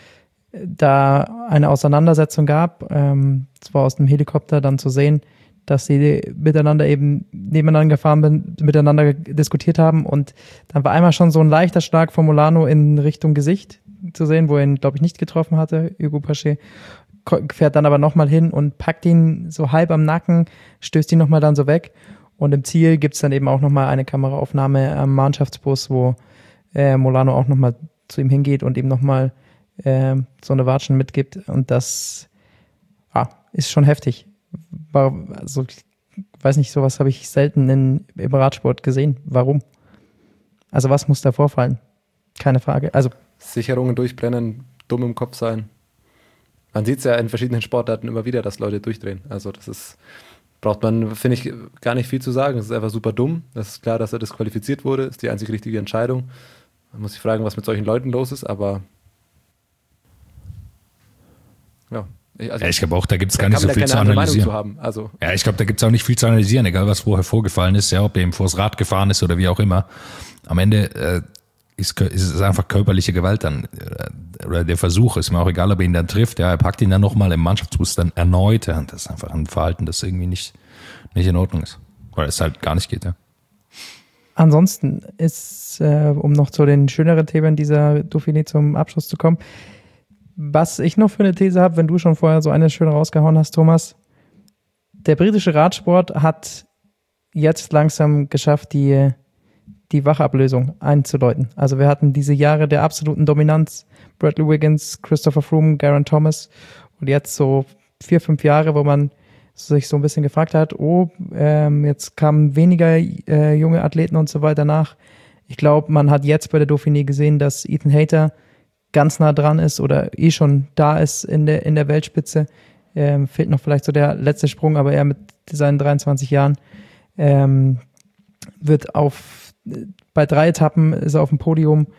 da eine Auseinandersetzung gab. Es war aus dem Helikopter dann zu sehen, dass sie miteinander eben nebeneinander gefahren sind, miteinander diskutiert haben und dann war einmal schon so ein leichter Schlag von Molano in Richtung Gesicht zu sehen, wo er ihn, glaube ich, nicht getroffen hatte, Hugo Paché. Fährt dann aber nochmal hin und packt ihn so halb am Nacken, stößt ihn nochmal dann so weg. Und im Ziel gibt's dann eben auch nochmal eine Kameraaufnahme am Mannschaftsbus, wo Molano auch nochmal zu ihm hingeht und ihm nochmal so eine Watschen mitgibt. Und das ist schon heftig. Also, ich weiß nicht, sowas habe ich selten im Radsport gesehen. Warum? Also was muss da vorfallen? Keine Frage. Also Sicherungen durchbrennen, dumm im Kopf sein. Man sieht es ja in verschiedenen Sportarten immer wieder, dass Leute durchdrehen. Also braucht man, finde ich, gar nicht viel zu sagen. Es ist einfach super dumm. Es ist klar, dass er disqualifiziert wurde. Ist die einzig richtige Entscheidung. Man muss sich fragen, was mit solchen Leuten los ist, aber ja. Ich glaube auch, da gibt es gar nicht so viel zu analysieren. Ja, ich glaube, da gibt es auch nicht viel zu analysieren, egal was vorher vorgefallen ist, ja, ob er ihm vors Rad gefahren ist oder wie auch immer. Am Ende ist es einfach körperliche Gewalt dann, oder der Versuch, ist mir auch egal, ob er ihn dann trifft, ja, er packt ihn dann nochmal im Mannschaftsbus dann erneut, ja, und das ist einfach ein Verhalten, das irgendwie nicht in Ordnung ist, weil es halt gar nicht geht, ja. Ansonsten ist, um noch zu den schöneren Themen dieser Dauphiné zum Abschluss zu kommen, was ich noch für eine These habe, wenn du schon vorher so eine schön rausgehauen hast, Thomas, der britische Radsport hat jetzt langsam geschafft, die Wachablösung einzuläuten. Also wir hatten diese Jahre der absoluten Dominanz, Bradley Wiggins, Christopher Froome, Geraint Thomas und jetzt so 4-5 Jahre, wo man sich so ein bisschen gefragt hat, jetzt kamen weniger junge Athleten und so weiter nach. Ich glaube, man hat jetzt bei der Dauphiné gesehen, dass Ethan Hayter ganz nah dran ist oder schon da ist in der Weltspitze. Fehlt noch vielleicht so der letzte Sprung, aber er mit seinen 23 Jahren wird bei 3 Etappen ist er auf dem Podium.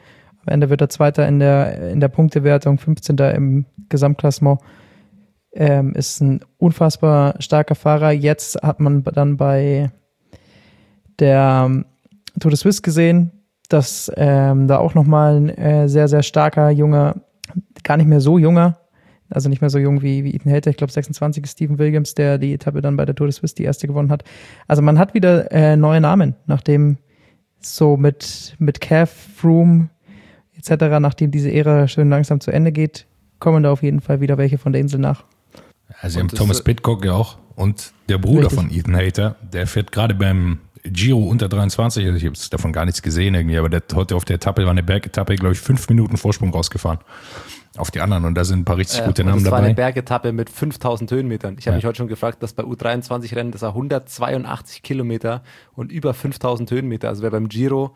Am Ende wird er Zweiter in der Punktewertung, 15. im Gesamtklassement. Ist ein unfassbar starker Fahrer. Jetzt hat man dann bei der Tour de Suisse gesehen, dass da auch nochmal ein sehr, sehr starker junger, gar nicht mehr so junger, also nicht mehr so jung wie Ethan Hayter, ich glaube 26 ist Stephen Williams, der die Etappe dann bei der Tour de Suisse die erste gewonnen hat. Also man hat wieder neue Namen, nachdem so mit Cav, Froome etc., nachdem diese Ära schön langsam zu Ende geht, kommen da auf jeden Fall wieder welche von der Insel nach. Also sie haben Thomas Pidcock ja auch und der Bruder Richtig. von Ethan Hayter, der fährt gerade beim Giro unter 23, also ich habe davon gar nichts gesehen irgendwie, aber der hat heute auf der Etappe, war eine Bergetappe, glaube ich, 5 Minuten Vorsprung rausgefahren auf die anderen und da sind ein paar richtig gute Namen dabei. Das war eine Bergetappe mit 5000 Höhenmetern. Ich habe mich heute schon gefragt, dass bei U23-Rennen, das war 182 Kilometer und über 5000 Höhenmeter, also wäre beim Giro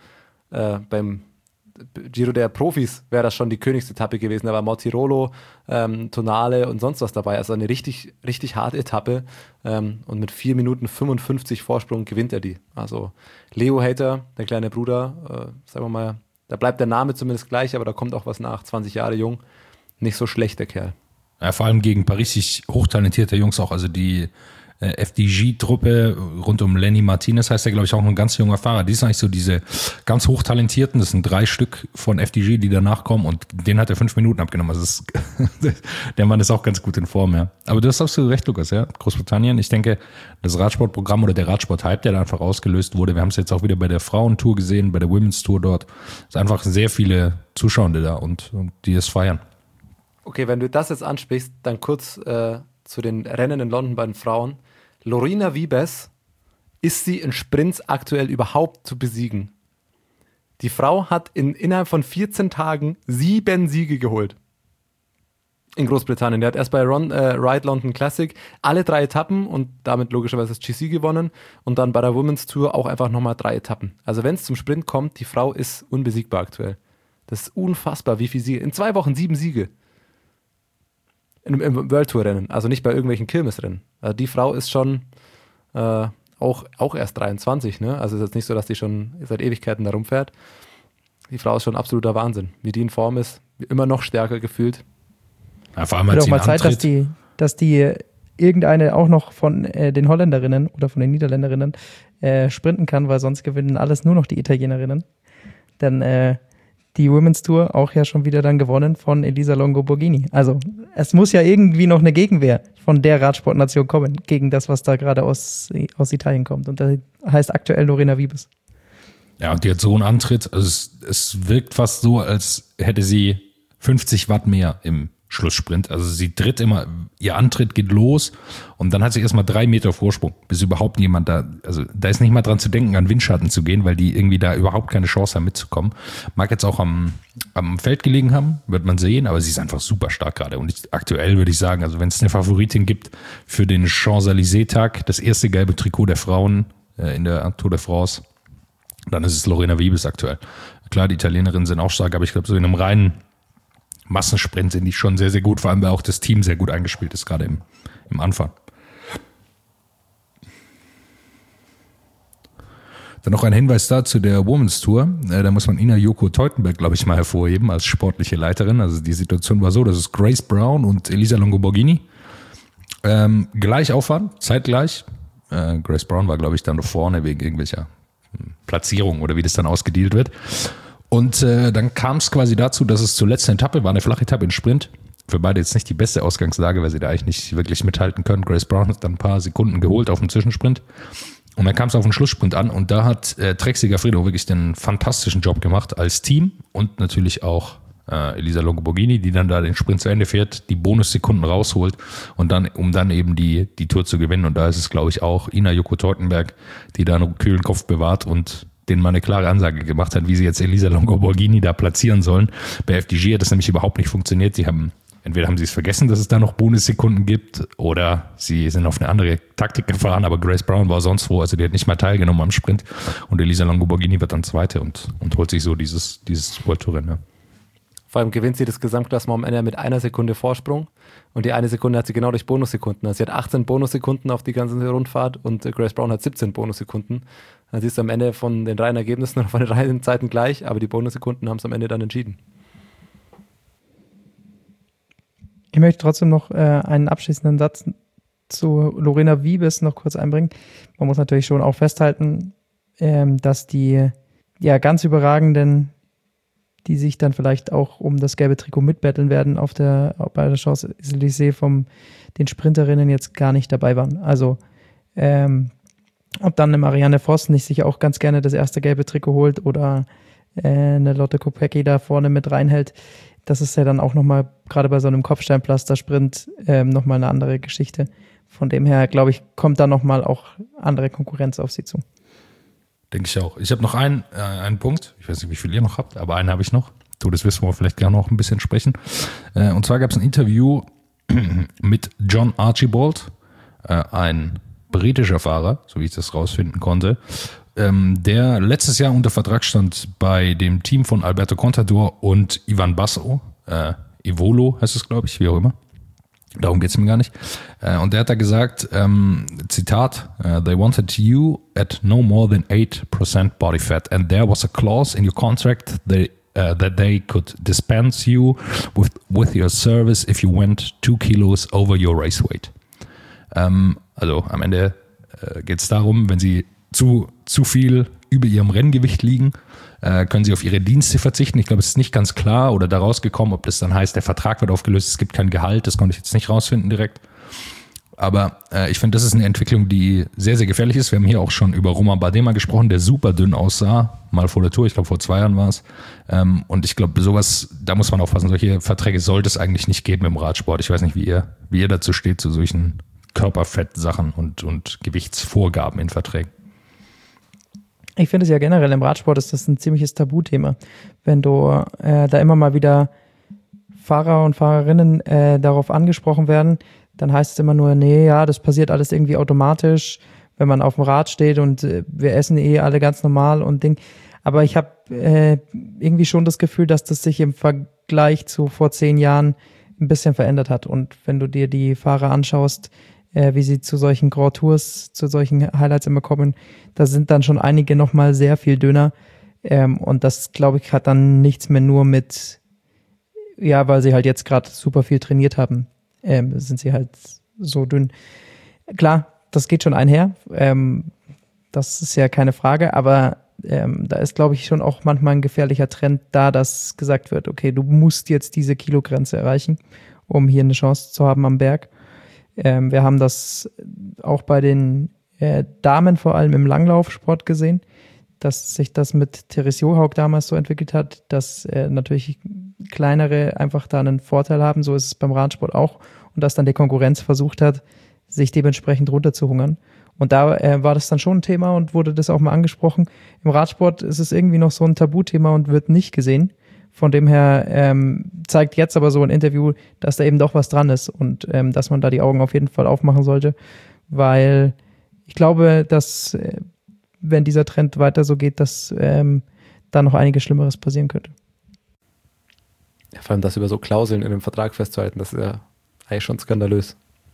der Profis wäre das schon die Königsetappe gewesen. Da war Mortirolo, Tonale und sonst was dabei. Also eine richtig, richtig harte Etappe. Und mit 4 Minuten 55 Vorsprung gewinnt er die. Also Leo Hayter, der kleine Bruder, sagen wir mal, da bleibt der Name zumindest gleich, aber da kommt auch was nach, 20 Jahre jung. Nicht so schlecht, der Kerl. Ja, vor allem gegen ein paar richtig hochtalentierte Jungs auch. Also die FDJ-Truppe rund um Lenny Martinez heißt der, glaube ich, auch ein ganz junger Fahrer. Die sind eigentlich so diese ganz hochtalentierten, das sind 3 Stück von FDJ, die danach kommen und den hat er 5 Minuten abgenommen. Also der Mann ist auch ganz gut in Form, ja. Aber du hast absolut recht, Lukas, ja. Großbritannien, ich denke, das Radsportprogramm oder der Radsport-Hype, der da einfach ausgelöst wurde, wir haben es jetzt auch wieder bei der Frauentour gesehen, bei der Women's Tour dort, es sind einfach sehr viele Zuschauende da und die es feiern. Okay, wenn du das jetzt ansprichst, dann kurz zu den Rennen in London bei den Frauen. Lorena Wiebes, ist sie in Sprints aktuell überhaupt zu besiegen? Die Frau hat innerhalb von 14 Tagen 7 Siege geholt. In Großbritannien. Der hat erst bei Ride London Classic alle 3 Etappen und damit logischerweise das GC gewonnen und dann bei der Women's Tour auch einfach nochmal 3 Etappen. Also wenn es zum Sprint kommt, die Frau ist unbesiegbar aktuell. Das ist unfassbar, wie viele Siege. In 2 Wochen 7 Siege. Im World Tour Rennen, also nicht bei irgendwelchen Kirmesrennen. Also die Frau ist schon auch erst 23, ne? Also es ist jetzt nicht so, dass die schon seit Ewigkeiten da rumfährt. Die Frau ist schon absoluter Wahnsinn. Wie die in Form ist, immer noch stärker gefühlt. Ja, vor allem Wird als auch mal Zeit, dass die irgendeine auch noch von den Holländerinnen oder von den Niederländerinnen sprinten kann, weil sonst gewinnen alles nur noch die Italienerinnen. Denn die Women's Tour auch ja schon wieder dann gewonnen von Elisa Longo Borghini. Also es muss ja irgendwie noch eine Gegenwehr von der Radsportnation kommen gegen das, was da gerade aus Italien kommt. Und da heißt aktuell Lorena Wiebes. Ja, und die hat so einen Antritt, also es wirkt fast so, als hätte sie 50 Watt mehr im Schlusssprint. Also sie tritt immer, ihr Antritt geht los und dann hat sie erstmal 3 Meter Vorsprung, bis überhaupt jemand da, also da ist nicht mal dran zu denken, an Windschatten zu gehen, weil die irgendwie da überhaupt keine Chance haben mitzukommen. Mag jetzt auch am Feld gelegen haben, wird man sehen, aber sie ist einfach super stark gerade und aktuell würde ich sagen, also wenn es eine Favoritin gibt für den Champs-Élysées-Tag, das erste gelbe Trikot der Frauen in der Tour de France, dann ist es Lorena Wiebes aktuell. Klar, die Italienerinnen sind auch stark, aber ich glaube, so in einem reinen Massensprint sind die schon sehr, sehr gut, vor allem weil auch das Team sehr gut eingespielt ist, gerade im Anfang. Dann noch ein Hinweis dazu der Women's Tour. Da muss man Ina Joko Teutenberg, glaube ich, mal hervorheben als sportliche Leiterin. Also die Situation war so, dass es Grace Brown und Elisa Longo Borghini gleich auffahren, zeitgleich. Grace Brown war, glaube ich, dann noch vorne wegen irgendwelcher Platzierung oder wie das dann ausgedealt wird. Und dann kam es quasi dazu, dass es zur letzten Etappe war, eine flache Etappe in Sprint. Für beide jetzt nicht die beste Ausgangslage, weil sie da eigentlich nicht wirklich mithalten können. Grace Brown hat dann ein paar Sekunden geholt auf dem Zwischensprint. Und dann kam es auf den Schlusssprint an und da hat Trek Segafredo wirklich den fantastischen Job gemacht als Team und natürlich auch Elisa Longo Borghini, die dann da den Sprint zu Ende fährt, die Bonussekunden rausholt und dann, um dann eben die Tour zu gewinnen. Und da ist es, glaube ich, auch Ina Joko Teutenberg, die da einen kühlen Kopf bewahrt und denen mal eine klare Ansage gemacht hat, wie sie jetzt Elisa Longo Borghini da platzieren sollen. Bei FDJ hat das nämlich überhaupt nicht funktioniert. Entweder haben sie es vergessen, dass es da noch Bonussekunden gibt, oder sie sind auf eine andere Taktik gefahren, aber Grace Brown war sonst wo, also die hat nicht mal teilgenommen am Sprint und Elisa Longo Borghini wird dann Zweite und holt sich so dieses World Tour Rennen. Ja. Vor allem gewinnt sie das Gesamtklassement am Ende mit 1 Sekunde Vorsprung. Und die 1 Sekunde hat sie genau durch Bonussekunden. Also sie hat 18 Bonussekunden auf die ganze Rundfahrt und Grace Brown hat 17 Bonussekunden. Dann siehst du am Ende von den reinen Ergebnissen und von den reinen Zeiten gleich, aber die Bonussekunden haben es am Ende dann entschieden. Ich möchte trotzdem noch einen abschließenden Satz zu Lorena Wiebes noch kurz einbringen. Man muss natürlich schon auch festhalten, dass die ganz überragenden, die sich dann vielleicht auch um das gelbe Trikot mitbetteln werden bei der Champs-Élysées von den Sprinterinnen jetzt gar nicht dabei waren. Also ob dann eine Marianne Voss nicht sich auch ganz gerne das erste gelbe Trikot holt oder eine Lotte Kopecky da vorne mit reinhält, das ist ja dann auch nochmal, gerade bei so einem Kopfsteinpflaster-Sprint, nochmal eine andere Geschichte. Von dem her, glaube ich, kommt da nochmal auch andere Konkurrenz auf sie zu. Denke ich auch. Ich habe noch einen Punkt. Ich weiß nicht, wie viel ihr noch habt, aber einen habe ich noch. Das wissen wir vielleicht gerne noch ein bisschen sprechen. Und zwar gab es ein Interview mit John Archibald, ein britischer Fahrer, so wie ich das rausfinden konnte, der letztes Jahr unter Vertrag stand bei dem Team von Alberto Contador und Ivan Basso. Evolo heißt es, glaube ich, wie auch immer. Darum geht's mir gar nicht. Und der hat da gesagt, Zitat, they wanted you at no more than 8% body fat and there was a clause in your contract that they could dispense you with your service if you went 2 kilos over your race weight. Also am Ende geht's darum, wenn sie zu viel über ihrem Renngewicht liegen, können sie auf ihre Dienste verzichten. Ich glaube, es ist nicht ganz klar oder daraus gekommen, ob das dann heißt, der Vertrag wird aufgelöst, es gibt kein Gehalt, das konnte ich jetzt nicht rausfinden direkt. Aber ich finde, das ist eine Entwicklung, die sehr, sehr gefährlich ist. Wir haben hier auch schon über Romain Bardet mal gesprochen, der super dünn aussah, mal vor der Tour, ich glaube vor 2 Jahren war es. Und ich glaube, sowas, da muss man aufpassen, solche Verträge sollte es eigentlich nicht geben im Radsport. Ich weiß nicht, wie ihr dazu steht, zu solchen Körperfettsachen und Gewichtsvorgaben in Verträgen. Ich finde es ja generell im Radsport ist das ein ziemliches Tabuthema. Wenn du da immer mal wieder Fahrer und Fahrerinnen darauf angesprochen werden, dann heißt es immer nur, nee, ja, das passiert alles irgendwie automatisch, wenn man auf dem Rad steht und wir essen alle ganz normal und Ding. Aber ich habe irgendwie schon das Gefühl, dass das sich im Vergleich zu vor 10 Jahren ein bisschen verändert hat. Und wenn du dir die Fahrer anschaust, wie sie zu solchen Grand Tours, zu solchen Highlights immer kommen, da sind dann schon einige nochmal sehr viel dünner. Und das, glaube ich, hat dann nichts mehr nur mit, ja, weil sie halt jetzt gerade super viel trainiert haben, sind sie halt so dünn. Klar, das geht schon einher. Das ist ja keine Frage, aber da ist, glaube ich, schon auch manchmal ein gefährlicher Trend da, dass gesagt wird, okay, du musst jetzt diese Kilogrenze erreichen, um hier eine Chance zu haben am Berg. Wir haben das auch bei den Damen vor allem im Langlaufsport gesehen, dass sich das mit Therese Johaug damals so entwickelt hat, dass natürlich kleinere einfach da einen Vorteil haben. So ist es beim Radsport auch. Und dass dann die Konkurrenz versucht hat, sich dementsprechend runterzuhungern. Und da war das dann schon ein Thema und wurde das auch mal angesprochen. Im Radsport ist es irgendwie noch so ein Tabuthema und wird nicht gesehen. Von dem her zeigt jetzt aber so ein Interview, dass da eben doch was dran ist und dass man da die Augen auf jeden Fall aufmachen sollte, weil ich glaube, dass wenn dieser Trend weiter so geht, dass da noch einiges Schlimmeres passieren könnte. Ja, vor allem das über so Klauseln in einem Vertrag festzuhalten, das ist ja eigentlich schon skandalös.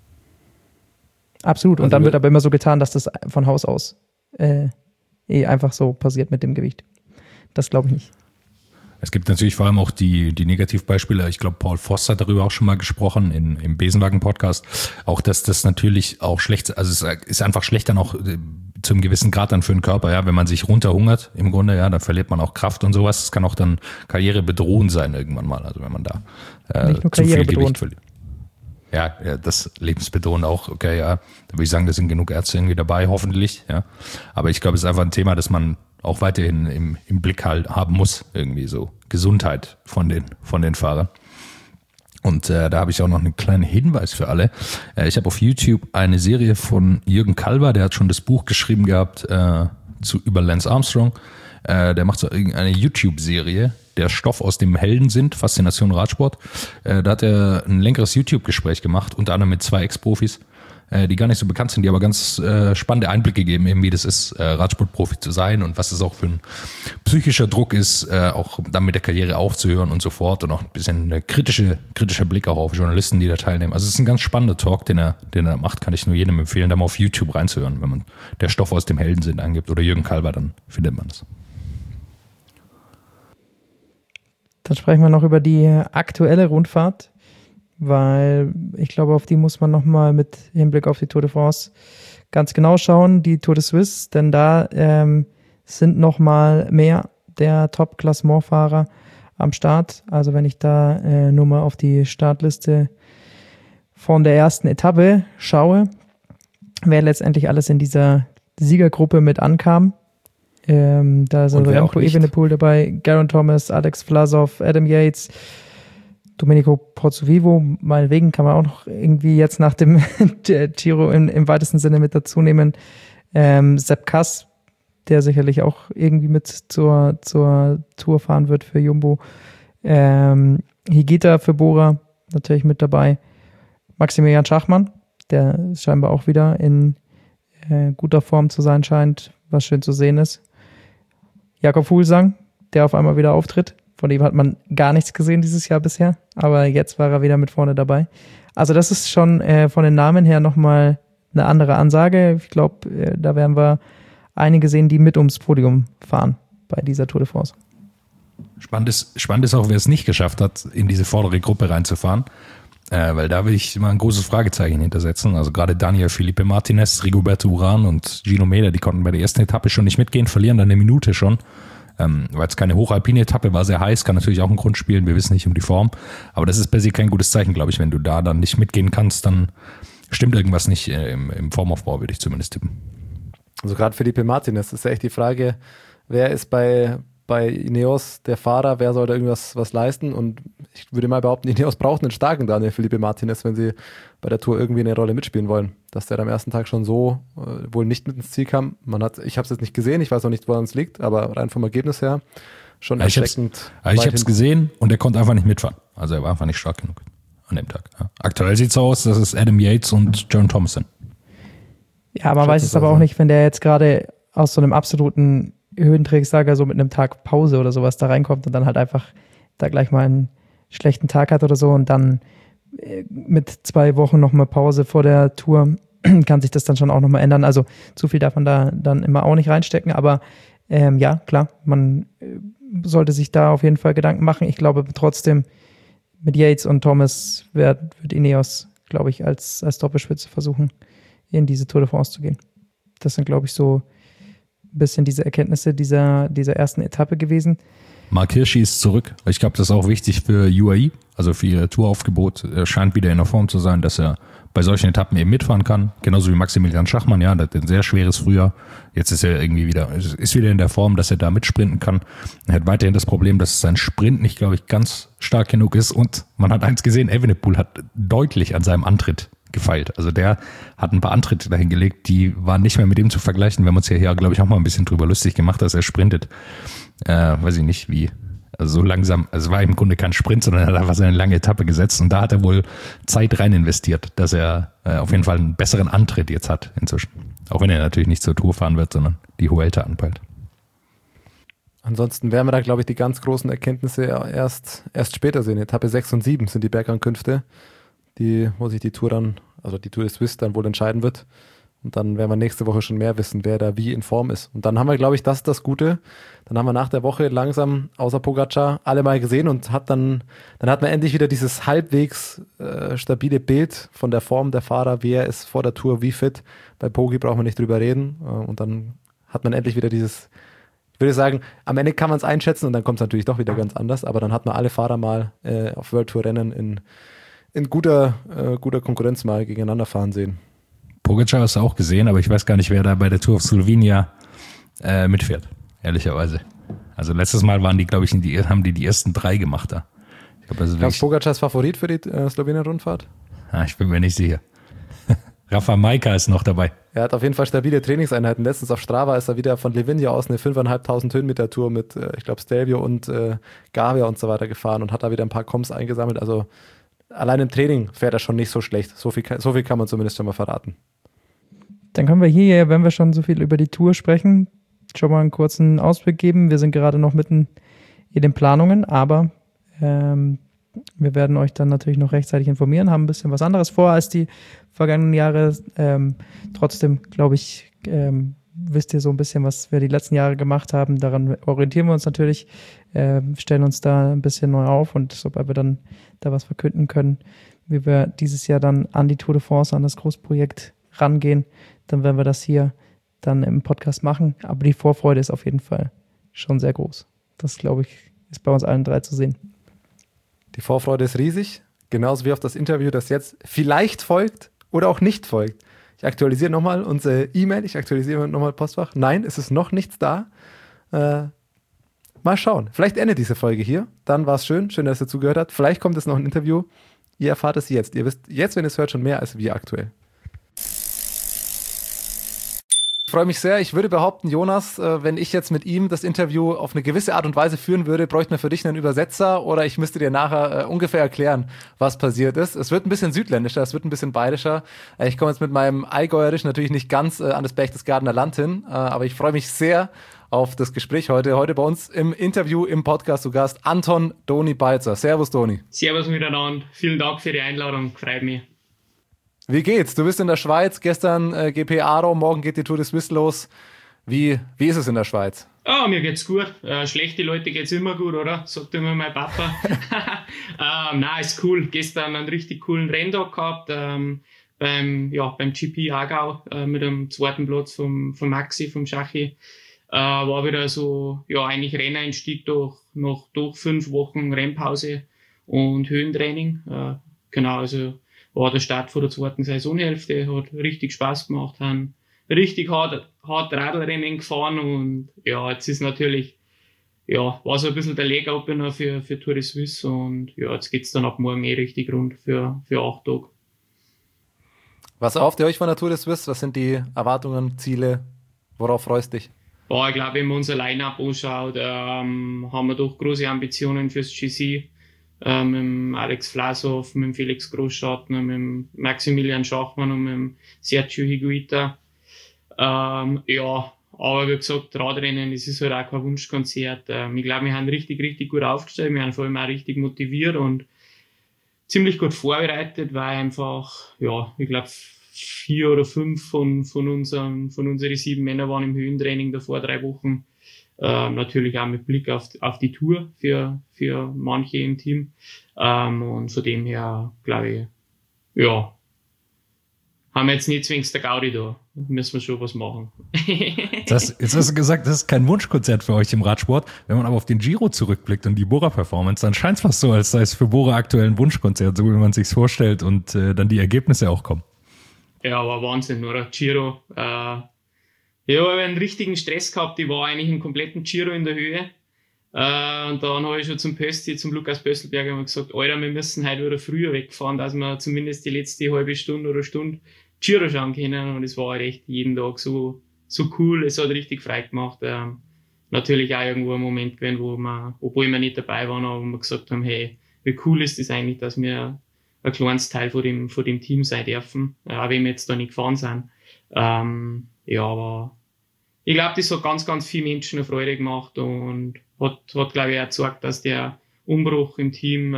Absolut. Und dann wird aber immer so getan, dass das von Haus aus einfach so passiert mit dem Gewicht. Das glaube ich nicht. Es gibt natürlich vor allem auch die Negativbeispiele. Ich glaube, Paul Voss hat darüber auch schon mal gesprochen im Besenwagen-Podcast. Auch, dass das natürlich auch schlecht, also es ist einfach schlecht dann auch zu einem gewissen Grad dann für den Körper, ja. Wenn man sich runterhungert im Grunde, ja, dann verliert man auch Kraft und sowas. Es kann auch dann karrierebedrohend sein irgendwann mal. Also wenn man da zu viel Gewicht verliert. Ja, das lebensbedrohend auch, okay, ja. Da würde ich sagen, da sind genug Ärzte irgendwie dabei, hoffentlich, ja. Aber ich glaube, es ist einfach ein Thema, das man auch weiterhin im Blick halt haben muss, irgendwie so Gesundheit von den Fahrern. Und da habe ich auch noch einen kleinen Hinweis für alle. Ich habe auf YouTube eine Serie von Jürgen Kalber, der hat schon das Buch geschrieben gehabt über Lance Armstrong. Der macht so eine YouTube-Serie, der Stoff aus dem Helden sind, Faszination Radsport. Da hat er ein längeres YouTube-Gespräch gemacht, unter anderem mit 2 Ex-Profis. die gar nicht so bekannt sind, die aber ganz spannende Einblicke geben, eben wie das ist, Radsportprofi zu sein und was es auch für ein psychischer Druck ist, auch dann mit der Karriere aufzuhören und so fort und auch ein bisschen eine kritischer Blick auch auf Journalisten, die da teilnehmen. Also es ist ein ganz spannender Talk, den er macht, kann ich nur jedem empfehlen, da mal auf YouTube reinzuhören, wenn man der Stoff aus dem Heldensinn angibt oder Jürgen Kalber, dann findet man es. Dann sprechen wir noch über die aktuelle Rundfahrt, weil ich glaube, auf die muss man nochmal mit Hinblick auf die Tour de France ganz genau schauen, die Tour de Suisse, denn da sind nochmal mehr der Top-Klassementfahrer am Start. Also wenn ich da nur mal auf die Startliste von der ersten Etappe schaue, wer letztendlich alles in dieser Siegergruppe mit ankam. Da sind Remco Evenepoel dabei, Geraint Thomas, Alex Vlasov, Adam Yates, Domenico Pozzovivo, meinetwegen kann man auch noch irgendwie jetzt nach dem Giro im weitesten Sinne mit dazu nehmen. Sepp Kuss, der sicherlich auch irgendwie mit zur Tour fahren wird für Jumbo. Higuita für Bora natürlich mit dabei. Maximilian Schachmann, der scheinbar auch wieder in guter Form zu sein scheint, was schön zu sehen ist. Jakob Fuglsang, der auf einmal wieder auftritt. Von dem hat man gar nichts gesehen dieses Jahr bisher, aber jetzt war er wieder mit vorne dabei. Also das ist schon von den Namen her nochmal eine andere Ansage. Ich glaube, da werden wir einige sehen, die mit ums Podium fahren bei dieser Tour de France. Spannend ist auch, wer es nicht geschafft hat, in diese vordere Gruppe reinzufahren, weil da will ich mal ein großes Fragezeichen hintersetzen. Also gerade Daniel Felipe Martinez, Rigoberto Urán und Gino Mäder, die konnten bei der ersten Etappe schon nicht mitgehen, verlieren dann eine Minute schon. Weil es keine hochalpine Etappe war, sehr heiß, kann natürlich auch einen Grund spielen, wir wissen nicht um die Form. Aber das ist per se kein gutes Zeichen, glaube ich. Wenn du da dann nicht mitgehen kannst, dann stimmt irgendwas nicht im Formaufbau, würde ich zumindest tippen. Also gerade Felipe Martinez ist ja echt die Frage, wer ist bei Ineos der Fahrer, wer soll da irgendwas leisten? Und ich würde mal behaupten, Ineos braucht einen starken Daniel Felipe Martinez, wenn sie bei der Tour irgendwie eine Rolle mitspielen wollen. Dass der am ersten Tag schon so wohl nicht mit ins Ziel kam. Ich habe es jetzt nicht gesehen, ich weiß auch nicht, woran es liegt, aber rein vom Ergebnis her schon erschreckend. Ich habe es gesehen und er konnte einfach nicht mitfahren. Also er war einfach nicht stark genug an dem Tag. Ja. Aktuell sieht es so aus, dass es Adam Yates und Geraint Thomas sind. Ja, man weiß es aber auch nicht, wenn der jetzt gerade aus so einem absoluten Höhenträgersager so mit einem Tag Pause oder sowas da reinkommt und dann halt einfach da gleich mal einen schlechten Tag hat oder so und dann mit 2 Wochen nochmal Pause vor der Tour kann sich das dann schon auch nochmal ändern. Also zu viel darf man da dann immer auch nicht reinstecken, aber ja, klar, man sollte sich da auf jeden Fall Gedanken machen. Ich glaube trotzdem, mit Yates und Thomas wird Ineos, glaube ich, als Doppelspitze versuchen, in diese Tour de France zu gehen. Das sind, glaube ich, so ein bisschen diese Erkenntnisse dieser ersten Etappe gewesen. Mark Hirschi ist zurück. Ich glaube, das ist auch wichtig für UAE, also für ihr Touraufgebot. Er scheint wieder in der Form zu sein, dass er bei solchen Etappen eben mitfahren kann. Genauso wie Maximilian Schachmann, ja, der hat ein sehr schweres Frühjahr. Jetzt ist er irgendwie wieder in der Form, dass er da mitsprinten kann. Er hat weiterhin das Problem, dass sein Sprint nicht, glaube ich, ganz stark genug ist. Und man hat eins gesehen, Evenepoel hat deutlich an seinem Antritt gefeilt. Also der hat ein paar Antritte dahin gelegt, die waren nicht mehr mit dem zu vergleichen. Wir haben uns ja hier, glaube ich, auch mal ein bisschen drüber lustig gemacht, dass er sprintet. Weiß ich nicht wie. Also so langsam, also es war im Grunde kein Sprint, sondern er hat einfach seine lange Etappe gesetzt und da hat er wohl Zeit rein investiert, dass er auf jeden Fall einen besseren Antritt jetzt hat inzwischen. Auch wenn er natürlich nicht zur Tour fahren wird, sondern die Vuelta anpeilt. Ansonsten werden wir da, glaube ich, die ganz großen Erkenntnisse erst später sehen. Etappe 6 und 7 sind die Bergankünfte, wo sich die Tour de Suisse dann wohl entscheiden wird. Und dann werden wir nächste Woche schon mehr wissen, wer da wie in Form ist. Und dann haben wir, glaube ich, das Gute. Dann haben wir nach der Woche langsam, außer Pogacar, alle mal gesehen und dann hat man endlich wieder dieses halbwegs stabile Bild von der Form der Fahrer, wer ist vor der Tour wie fit. Bei Pogi brauchen wir nicht drüber reden. Und dann hat man endlich wieder dieses, ich würde sagen, am Ende kann man es einschätzen und dann kommt es natürlich doch wieder ganz anders. Aber dann hat man alle Fahrer mal auf World Tour Rennen in guter Konkurrenz mal gegeneinander fahren sehen. Pogacar hast du auch gesehen, aber ich weiß gar nicht, wer da bei der Tour of Slovenia mitfährt, ehrlicherweise. Also letztes Mal waren die, glaube ich, haben die ersten 3 gemacht da. Ich glaube, das ist Pogacars Favorit für die Slowenien-Rundfahrt? Ich bin mir nicht sicher. Rafa Majka ist noch dabei. Er hat auf jeden Fall stabile Trainingseinheiten. Letztens auf Strava ist er wieder von Livigno aus eine 5.500 Höhenmeter-Tour mit, ich glaube, Stelvio und Gavia und so weiter gefahren und hat da wieder ein paar Comps eingesammelt. Also allein im Training fährt er schon nicht so schlecht. So viel kann man zumindest schon mal verraten. Dann können wir hier, wenn wir schon so viel über die Tour sprechen, schon mal einen kurzen Ausblick geben. Wir sind gerade noch mitten in den Planungen, aber wir werden euch dann natürlich noch rechtzeitig informieren, haben ein bisschen was anderes vor als die vergangenen Jahre. Trotzdem, glaube ich, wisst ihr so ein bisschen, was wir die letzten Jahre gemacht haben. Daran orientieren wir uns natürlich, stellen uns da ein bisschen neu auf und sobald wir dann da was verkünden können, wie wir dieses Jahr dann an die Tour de France, an das Großprojekt rangehen, dann werden wir das hier dann im Podcast machen. Aber die Vorfreude ist auf jeden Fall schon sehr groß. Das, glaube ich, ist bei uns allen drei zu sehen. Die Vorfreude ist riesig, genauso wie auf das Interview, das jetzt vielleicht folgt oder auch nicht folgt. Ich aktualisiere nochmal unsere E-Mail, ich aktualisiere nochmal Postfach. Nein, es ist noch nichts da. Mal schauen. Vielleicht endet diese Folge hier. Dann war es schön, dass ihr zugehört habt. Vielleicht kommt es noch ein Interview. Ihr erfahrt es jetzt. Ihr wisst jetzt, wenn ihr es hört, schon mehr als wir aktuell. Ich freue mich sehr. Ich würde behaupten, Jonas, wenn ich jetzt mit ihm das Interview auf eine gewisse Art und Weise führen würde, bräuchte man für dich einen Übersetzer oder ich müsste dir nachher ungefähr erklären, was passiert ist. Es wird ein bisschen südländischer, es wird ein bisschen bayerischer. Ich komme jetzt mit meinem Allgäuerisch natürlich nicht ganz an das Berchtesgadener Land hin, aber ich freue mich sehr auf das Gespräch heute. Heute bei uns im Interview im Podcast zu Gast Anton Doni Balzer. Servus, Doni. Servus miteinander. Vielen Dank für die Einladung. Freut mich. Wie geht's? Du bist in der Schweiz, gestern GP Aarau, morgen geht die Tour de Suisse los. Wie ist es in der Schweiz? Mir geht's gut. Schlechte Leute geht's immer gut, oder? Sagt immer mein Papa. Nein, ist cool. Gestern einen richtig coolen Renntag gehabt, beim GP Aargau, mit dem zweiten Platz vom Maxi, vom Schachi. War wieder so, eigentlich Renneinstieg nach 5 Wochen Rennpause und Höhentraining. Genau, also war der Start von der zweiten Saisonhälfte, hat richtig Spaß gemacht, haben richtig hart Radlrennen gefahren und jetzt ist natürlich, war so ein bisschen der Leg-Opener für Tour de Suisse und jetzt geht's dann ab morgen richtig rund für 8 Tage. Was erhofft ihr euch von der Tour de Suisse? Was sind die Erwartungen, Ziele? Worauf freust du dich? Ich glaube, wenn man unser Line-Up anschaut, haben wir doch große Ambitionen fürs GC. Mit dem Alex Vlasov, mit dem Felix Großschartner, mit dem Maximilian Schachmann und mit dem Sergio Higuita. Aber wie gesagt, Radrennen, das ist halt auch kein Wunschkonzert. Ich glaube, wir haben richtig, richtig gut aufgestellt. Wir haben vor allem auch richtig motiviert und ziemlich gut vorbereitet, weil einfach, ich glaube, 4 oder 5 von unseren 7 Männern waren im Höhentraining davor 3 Wochen. Natürlich auch mit Blick auf die Tour für manche im Team. Und von dem her, glaube ich, haben wir jetzt nicht zwingend der Gaudi da. Müssen wir schon was machen. Jetzt hast du gesagt, das ist kein Wunschkonzert für euch im Radsport. Wenn man aber auf den Giro zurückblickt und die Bora-Performance, dann scheint es fast so, als sei es für Bora aktuell ein Wunschkonzert, so wie man es sich vorstellt und dann die Ergebnisse auch kommen. Ja, war Wahnsinn, oder? Giro. Ich habe einen richtigen Stress gehabt. Ich war eigentlich im kompletten Giro in der Höhe. Und dann habe ich schon zum Lukas Pösselberger gesagt, Alter, wir müssen heute wieder früher wegfahren, dass wir zumindest die letzte halbe Stunde oder Stunde Giro schauen können. Und es war halt echt jeden Tag so cool. Es hat richtig Freude gemacht. Natürlich auch irgendwo ein Moment gewesen, wo wir, obwohl wir nicht dabei waren, aber wir gesagt haben, hey, wie cool ist das eigentlich, dass wir ein kleines Teil von dem Team sein dürfen, auch wenn wir jetzt da nicht gefahren sind. Aber ich glaube, das hat ganz, ganz viele Menschen eine Freude gemacht und hat glaube ich, auch gezeigt, dass der Umbruch im Team,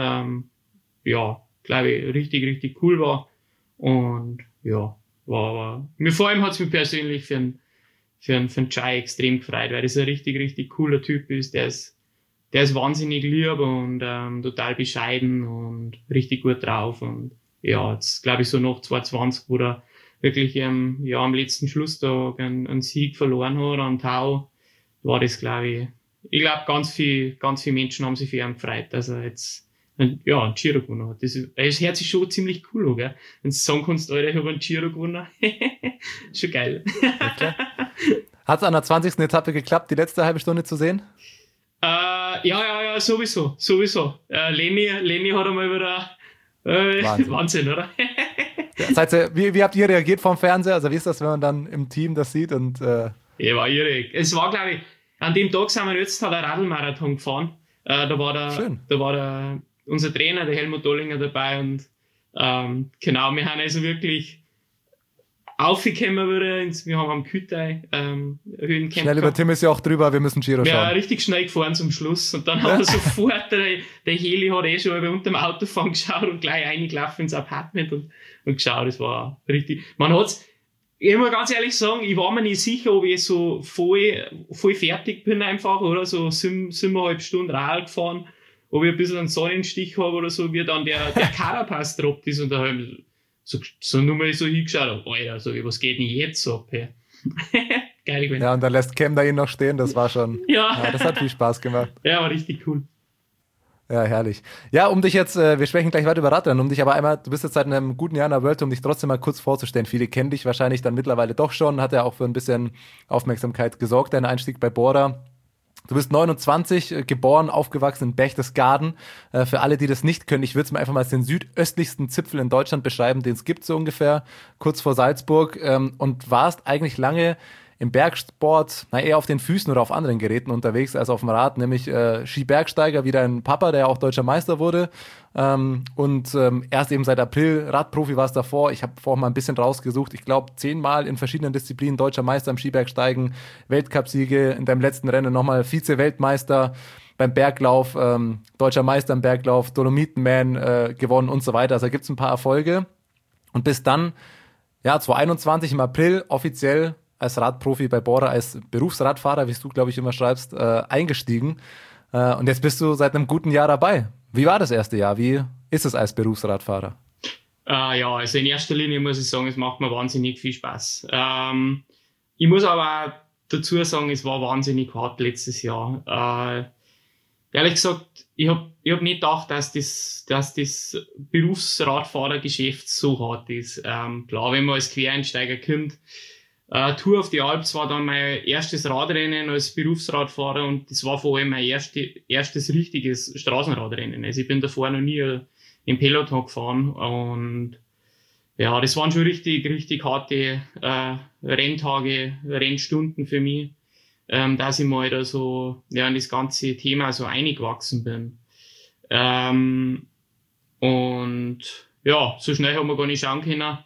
glaube ich, richtig, richtig cool war. Und war vor allem hat es mich persönlich für einen Chai extrem gefreut, weil das ein richtig, richtig cooler Typ ist. Der ist wahnsinnig lieb und total bescheiden und richtig gut drauf. Und jetzt glaube ich so nach 2020, wo er wirklich am letzten Schlusstag einen Sieg verloren hat an Tau, war das, glaube ich glaube, ganz viele Menschen haben sich für ihn gefreut, dass er jetzt einen Giro gewonnen hat. Das hört sich schon ziemlich cool an, gell? Wenn du sagen kannst, Alter, ich habe einen Giro gewonnen. Schon geil. Hat es an der 20. Etappe geklappt, die letzte halbe Stunde zu sehen? Ja, sowieso. Lenny hat einmal wieder Wahnsinn, oder? Wie habt ihr reagiert vom Fernseher? Also wie ist das, wenn man dann im Team das sieht? Und war irre. Es war, glaube ich, an dem Tag sind wir jetzt halt einen Radlmarathon gefahren. Da war der unser Trainer, der Helmut Dollinger, dabei und genau, wir haben also wirklich aufgekommen wieder, wir haben am Kütei Höhenkämpfe. Schnell über Tim ist ja auch drüber, wir müssen Giro schauen. Ja, richtig schnell gefahren zum Schluss und dann haben wir sofort, der Heli hat schon unter dem Autofahren geschaut und gleich reingelaufen ins Apartment und geschaut, das war richtig, ich muss ganz ehrlich sagen, ich war mir nicht sicher, ob ich so voll fertig bin einfach, oder so 7,5 Stunden Rad gefahren, ob ich ein bisschen einen Sonnenstich habe oder so, wie dann der Carapaz droppt ist und da habe ich so nur mal so hingeschaut, Alter, so, was geht denn jetzt so ab? Hey? Geil gewesen. Ja, und dann lässt Cam da ihn noch stehen, das war schon, ja, das hat viel Spaß gemacht. Ja, war richtig cool. Ja, herrlich. Ja, um dich jetzt, wir sprechen gleich weiter über Radrennen, um dich aber einmal, du bist jetzt seit einem guten Jahr in der World, um dich trotzdem mal kurz vorzustellen. Viele kennen dich wahrscheinlich dann mittlerweile doch schon, hat ja auch für ein bisschen Aufmerksamkeit gesorgt, dein Einstieg bei Bora. Du bist 29, geboren, aufgewachsen in Berchtesgaden. Für alle, die das nicht können, ich würde es mal einfach mal als den südöstlichsten Zipfel in Deutschland beschreiben, den es gibt so ungefähr, kurz vor Salzburg, und warst eigentlich lange im Bergsport, eher auf den Füßen oder auf anderen Geräten unterwegs als auf dem Rad, nämlich Skibergsteiger, wie dein Papa, der auch deutscher Meister wurde, und erst eben seit April Radprofi warst davor. Ich habe vorhin mal ein bisschen rausgesucht, ich glaube 10-mal in verschiedenen Disziplinen deutscher Meister im Skibergsteigen, Weltcupsiege, in deinem letzten Rennen nochmal Vize-Weltmeister beim Berglauf, deutscher Meister im Berglauf, Dolomitenman gewonnen und so weiter. Also da gibt es ein paar Erfolge und bis dann, ja, 2021 im April offiziell als Radprofi bei Bora, als Berufsradfahrer, wie du, glaube ich, immer schreibst, eingestiegen. Und jetzt bist du seit einem guten Jahr dabei. Wie war das erste Jahr? Wie ist es als Berufsradfahrer? Ja, also in erster Linie muss ich sagen, es macht mir wahnsinnig viel Spaß. Ich muss aber auch dazu sagen, es war wahnsinnig hart letztes Jahr. Ehrlich gesagt, ich hab nicht gedacht, dass das Berufsradfahrergeschäft so hart ist. Klar, wenn man als Quereinsteiger kommt, Tour of the Alps war dann mein erstes Radrennen als Berufsradfahrer und das war vor allem mein erstes richtiges Straßenradrennen. Also ich bin davor noch nie im Peloton gefahren und ja, das waren schon richtig harte Renntage, Rennstunden für mich, dass ich mal da so in das ganze Thema so eingewachsen bin. Und ja, so schnell haben wir gar nicht schauen können.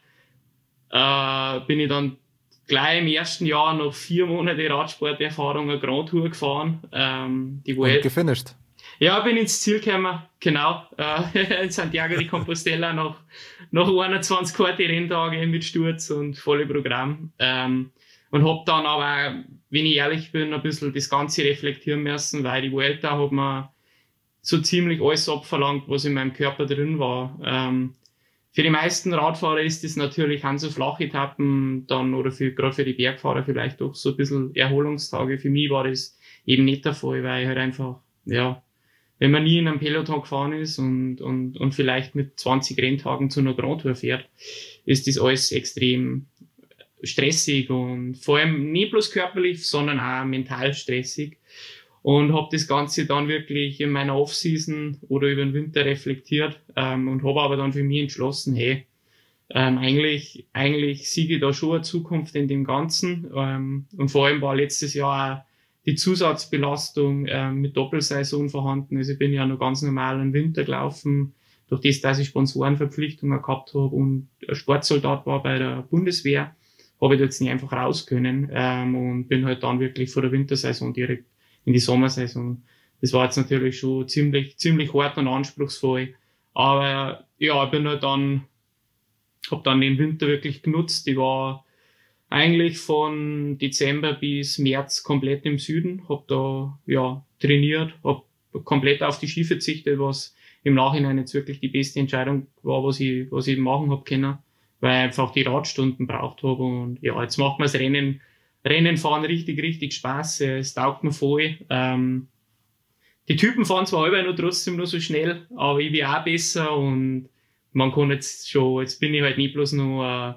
Bin ich dann gleich im ersten Jahr noch 4 Monate Radsporterfahrung eine Grand Tour gefahren. Die und gefinisht. Ja, bin ins Ziel gekommen, genau. In Santiago de Compostela nach 21 harte Renntage mit Sturz und volle Programm. Und hab dann aber, wenn ich ehrlich bin, ein bisschen das Ganze reflektieren müssen, weil die Vuelta hat mir so ziemlich alles abverlangt, was in meinem Körper drin war. Für die meisten Radfahrer ist das natürlich an so flache Etappen dann oder gerade für die Bergfahrer vielleicht doch so ein bisschen Erholungstage. Für mich war das eben nicht der Fall, weil ich halt einfach, ja, wenn man nie in einem Peloton gefahren ist und vielleicht mit 20 Renntagen zu einer Grand Tour fährt, ist das alles extrem stressig und vor allem nicht bloß körperlich, sondern auch mental stressig. Und habe das Ganze dann wirklich in meiner Off-Season oder über den Winter reflektiert und habe aber dann für mich entschlossen, hey, eigentlich sehe ich da schon eine Zukunft in dem Ganzen. Und vor allem war letztes Jahr auch die Zusatzbelastung mit Doppelsaison vorhanden. Also ich bin ja noch ganz normal im Winter gelaufen, durch das, dass ich Sponsorenverpflichtungen gehabt habe und ein Sportsoldat war bei der Bundeswehr, habe ich jetzt nicht einfach raus können und bin halt dann wirklich vor der Wintersaison direkt in die Sommersaison. Das war jetzt natürlich schon ziemlich hart und anspruchsvoll. Aber ja, ich bin halt hab dann den Winter wirklich genutzt. Ich war eigentlich von Dezember bis März komplett im Süden, hab da trainiert, hab komplett auf die Ski verzichtet, was im Nachhinein jetzt wirklich die beste Entscheidung war, was ich machen hab können, weil ich einfach die Radstunden braucht habe. Und ja, jetzt macht mir das Rennen fahren richtig Spaß. Es taugt mir voll. Die Typen fahren zwar alle noch trotzdem noch so schnell, aber ich bin auch besser und man kann jetzt bin ich halt nicht bloß nur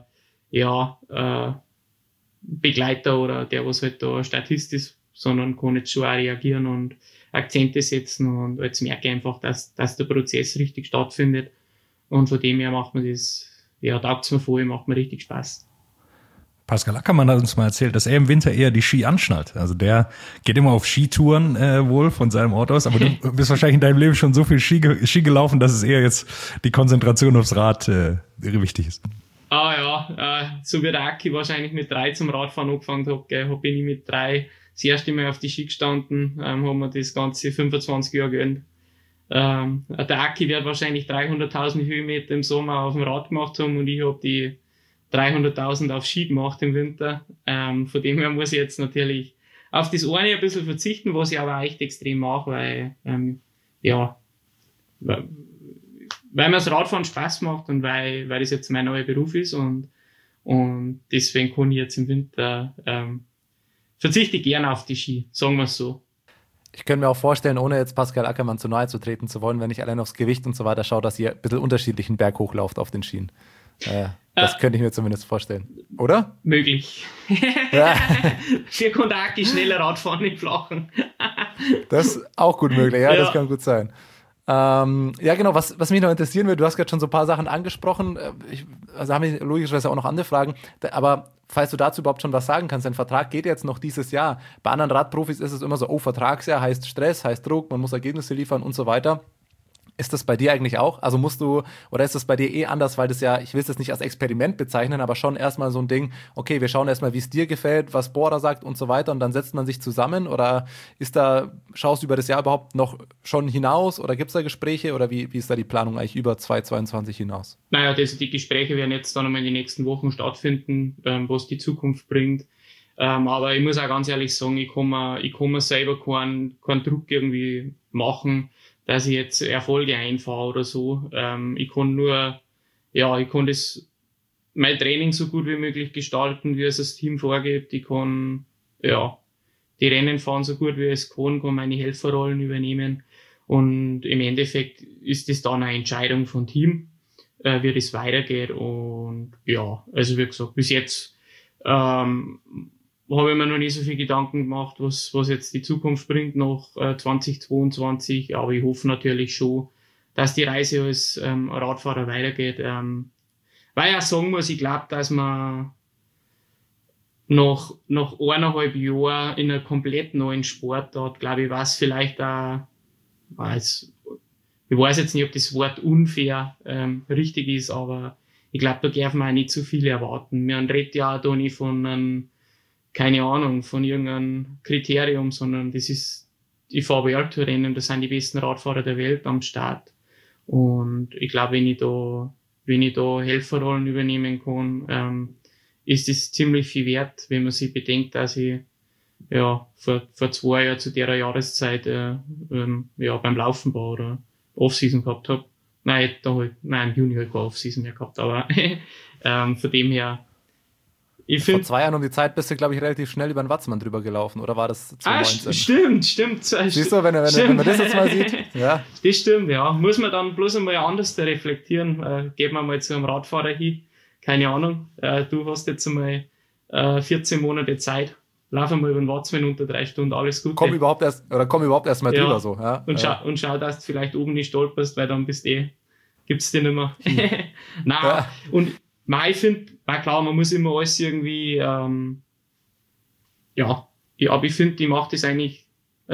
Begleiter oder der, was halt da Statist ist, sondern kann jetzt schon auch reagieren und Akzente setzen und jetzt merke ich einfach, dass der Prozess richtig stattfindet und von dem her macht mir das, taugt es mir voll, macht mir richtig Spaß. Pascal Ackermann hat uns mal erzählt, dass er im Winter eher die Ski anschnallt. Also der geht immer auf Skitouren wohl von seinem Ort aus, aber du bist wahrscheinlich in deinem Leben schon so viel Ski gelaufen, dass es eher jetzt die Konzentration aufs Rad wichtig ist. So wie der Aki wahrscheinlich mit 3 zum Radfahren angefangen hat, bin ich mit 3 das erste Mal auf die Ski gestanden, haben wir das ganze 25 Jahre gegönnt. Der Aki wird wahrscheinlich 300.000 Höhenmeter im Sommer auf dem Rad gemacht haben und ich habe die 300.000 auf Ski gemacht im Winter. Von dem her muss ich jetzt natürlich auf das eine ein bisschen verzichten, was ich aber echt extrem mache, weil mir das Radfahren Spaß macht und weil das jetzt mein neuer Beruf ist und deswegen kann ich jetzt im Winter verzichte ich gerne auf die Ski, sagen wir es so. Ich könnte mir auch vorstellen, ohne jetzt Pascal Ackermann zu nahe zu treten zu wollen, wenn ich allein aufs Gewicht und so weiter schaue, dass ihr ein bisschen unterschiedlichen Berg hochlauft auf den Schienen. Das könnte ich mir zumindest vorstellen. Oder? Möglich. Ja. Wir können Aki schneller Radfahren, nicht flachen. Das ist auch gut möglich, ja. Das kann gut sein. Genau, was mich noch interessieren würde, du hast gerade schon so ein paar Sachen angesprochen, also haben wir logischerweise auch noch andere Fragen, aber falls du dazu überhaupt schon was sagen kannst, dein Vertrag geht jetzt noch dieses Jahr. Bei anderen Radprofis ist es immer so, Vertragsjahr heißt Stress, heißt Druck, man muss Ergebnisse liefern und so weiter. Ist das bei dir eigentlich auch? Also oder ist das bei dir anders, weil das ja, ich will es jetzt nicht als Experiment bezeichnen, aber schon erstmal so ein Ding, okay, wir schauen erstmal, wie es dir gefällt, was Bora sagt und so weiter und dann setzt man sich zusammen oder schaust du über das Jahr überhaupt noch schon hinaus oder gibt es da Gespräche oder wie ist da die Planung eigentlich über 2022 hinaus? Naja, die Gespräche werden jetzt dann einmal in den nächsten Wochen stattfinden, was die Zukunft bringt. Aber ich muss auch ganz ehrlich sagen, ich kann mir selber keinen Druck irgendwie machen, dass ich jetzt Erfolge einfahre oder so. Ich kann mein Training so gut wie möglich gestalten, wie es das Team vorgibt. Ich kann, die Rennen fahren so gut wie es kann meine Helferrollen übernehmen. Und im Endeffekt ist das dann eine Entscheidung vom Team, wie das weitergeht. Und also wie gesagt, bis jetzt, habe ich mir noch nicht so viel Gedanken gemacht, was jetzt die Zukunft bringt nach 2022. Aber ich hoffe natürlich schon, dass die Reise als Radfahrer weitergeht. Weil ich auch sagen muss, ich glaube, dass man nach 1,5 Jahren in einer komplett neuen Sportart, glaube ich, was vielleicht auch, ich weiß jetzt nicht, ob das Wort unfair richtig ist, aber ich glaube, da darf man auch nicht zu viel erwarten. Man redet ja auch da nicht von von irgendeinem Kriterium, sondern das ist, ich fahre Welttourrennen, das sind die besten Radfahrer der Welt am Start. Und ich glaube, wenn ich da Helferrollen übernehmen kann, ist es ziemlich viel wert, wenn man sich bedenkt, dass ich vor 2 Jahren zu der Jahreszeit beim Laufen war oder Off-Season gehabt habe. Im Juni habe ich keine Off-Season mehr gehabt, aber von dem her. Vor 2 Jahren um die Zeit bist du, glaube ich, relativ schnell über den Watzmann drüber gelaufen, oder war das 2019? Stimmt. Siehst du, wenn man das jetzt mal sieht? Ja. Das stimmt, ja. Muss man dann bloß einmal anders reflektieren. Gehen wir mal zu einem Radfahrer hin. Keine Ahnung. Du hast jetzt einmal 14 Monate Zeit. Lauf einmal über den Watzmann unter 3 Stunden, alles gut. Komm überhaupt erst mal drüber so. Ja. Und schau, dass du vielleicht oben nicht stolperst, weil dann gibt's den nicht mehr. Nein, und ich finde, klar, man muss immer alles irgendwie, aber ich finde, die macht das eigentlich,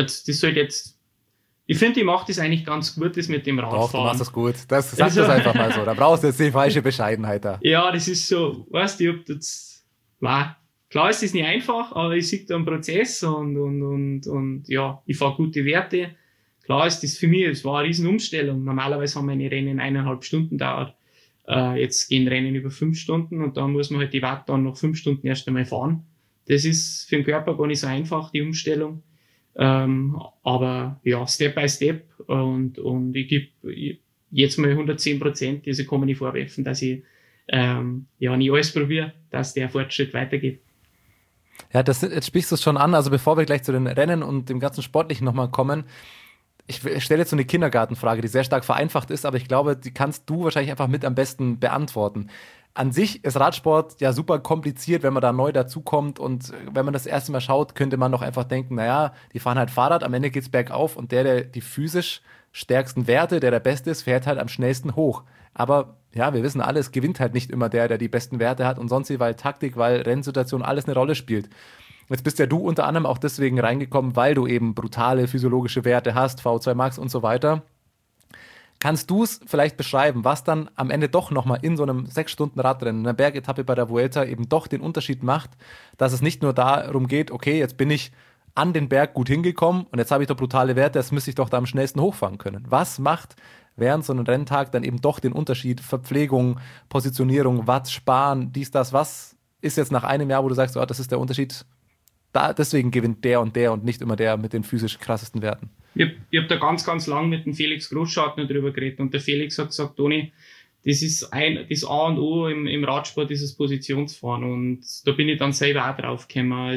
die macht das eigentlich ganz gut, das mit dem Radfahren. Doch, du machst das gut. Sag das einfach mal so. Da brauchst du jetzt die falsche Bescheidenheit da. Ja, das ist so, weißt du, klar ist das nicht einfach, aber ich sehe da einen Prozess und ich fahre gute Werte. Klar ist das für mich, es war eine riesen Umstellung. Normalerweise haben meine Rennen 1,5 Stunden gedauert. Jetzt gehen Rennen über 5 Stunden und dann muss man halt die Watt dann noch 5 Stunden erst einmal fahren. Das ist für den Körper gar nicht so einfach, die Umstellung. Aber Step by Step und ich gebe jetzt mal 110%, also kann man nicht vorwerfen, dass ich nicht alles probiere, dass der Fortschritt weitergeht. Ja, jetzt sprichst du es schon an, also bevor wir gleich zu den Rennen und dem ganzen Sportlichen nochmal kommen, ich stelle jetzt so eine Kindergartenfrage, die sehr stark vereinfacht ist, aber ich glaube, die kannst du wahrscheinlich einfach mit am besten beantworten. An sich ist Radsport ja super kompliziert, wenn man da neu dazukommt und wenn man das erste Mal schaut, könnte man doch einfach denken, naja, die fahren halt Fahrrad, am Ende geht's bergauf und der die physisch stärksten Werte, der Beste ist, fährt halt am schnellsten hoch. Aber ja, wir wissen alle, es gewinnt halt nicht immer der die besten Werte hat und sonst wie, weil Taktik, weil Rennsituation alles eine Rolle spielt. Jetzt bist ja du unter anderem auch deswegen reingekommen, weil du eben brutale physiologische Werte hast, VO2 Max und so weiter. Kannst du es vielleicht beschreiben, was dann am Ende doch nochmal in so einem 6-Stunden-Radrennen, einer Bergetappe bei der Vuelta eben doch den Unterschied macht, dass es nicht nur darum geht, okay, jetzt bin ich an den Berg gut hingekommen und jetzt habe ich doch brutale Werte, das müsste ich doch da am schnellsten hochfahren können. Was macht während so einem Renntag dann eben doch den Unterschied? Verpflegung, Positionierung, Watt, Sparen, dies, das. Was ist jetzt nach einem Jahr, wo du sagst, oh, das ist der Unterschied? Deswegen gewinnt der und nicht immer der mit den physisch krassesten Werten. Ich hab da ganz, ganz lang mit dem Felix Großschartner drüber geredet und der Felix hat gesagt, Toni, das A und O im Radsport ist das Positionsfahren und da bin ich dann selber auch drauf gekommen.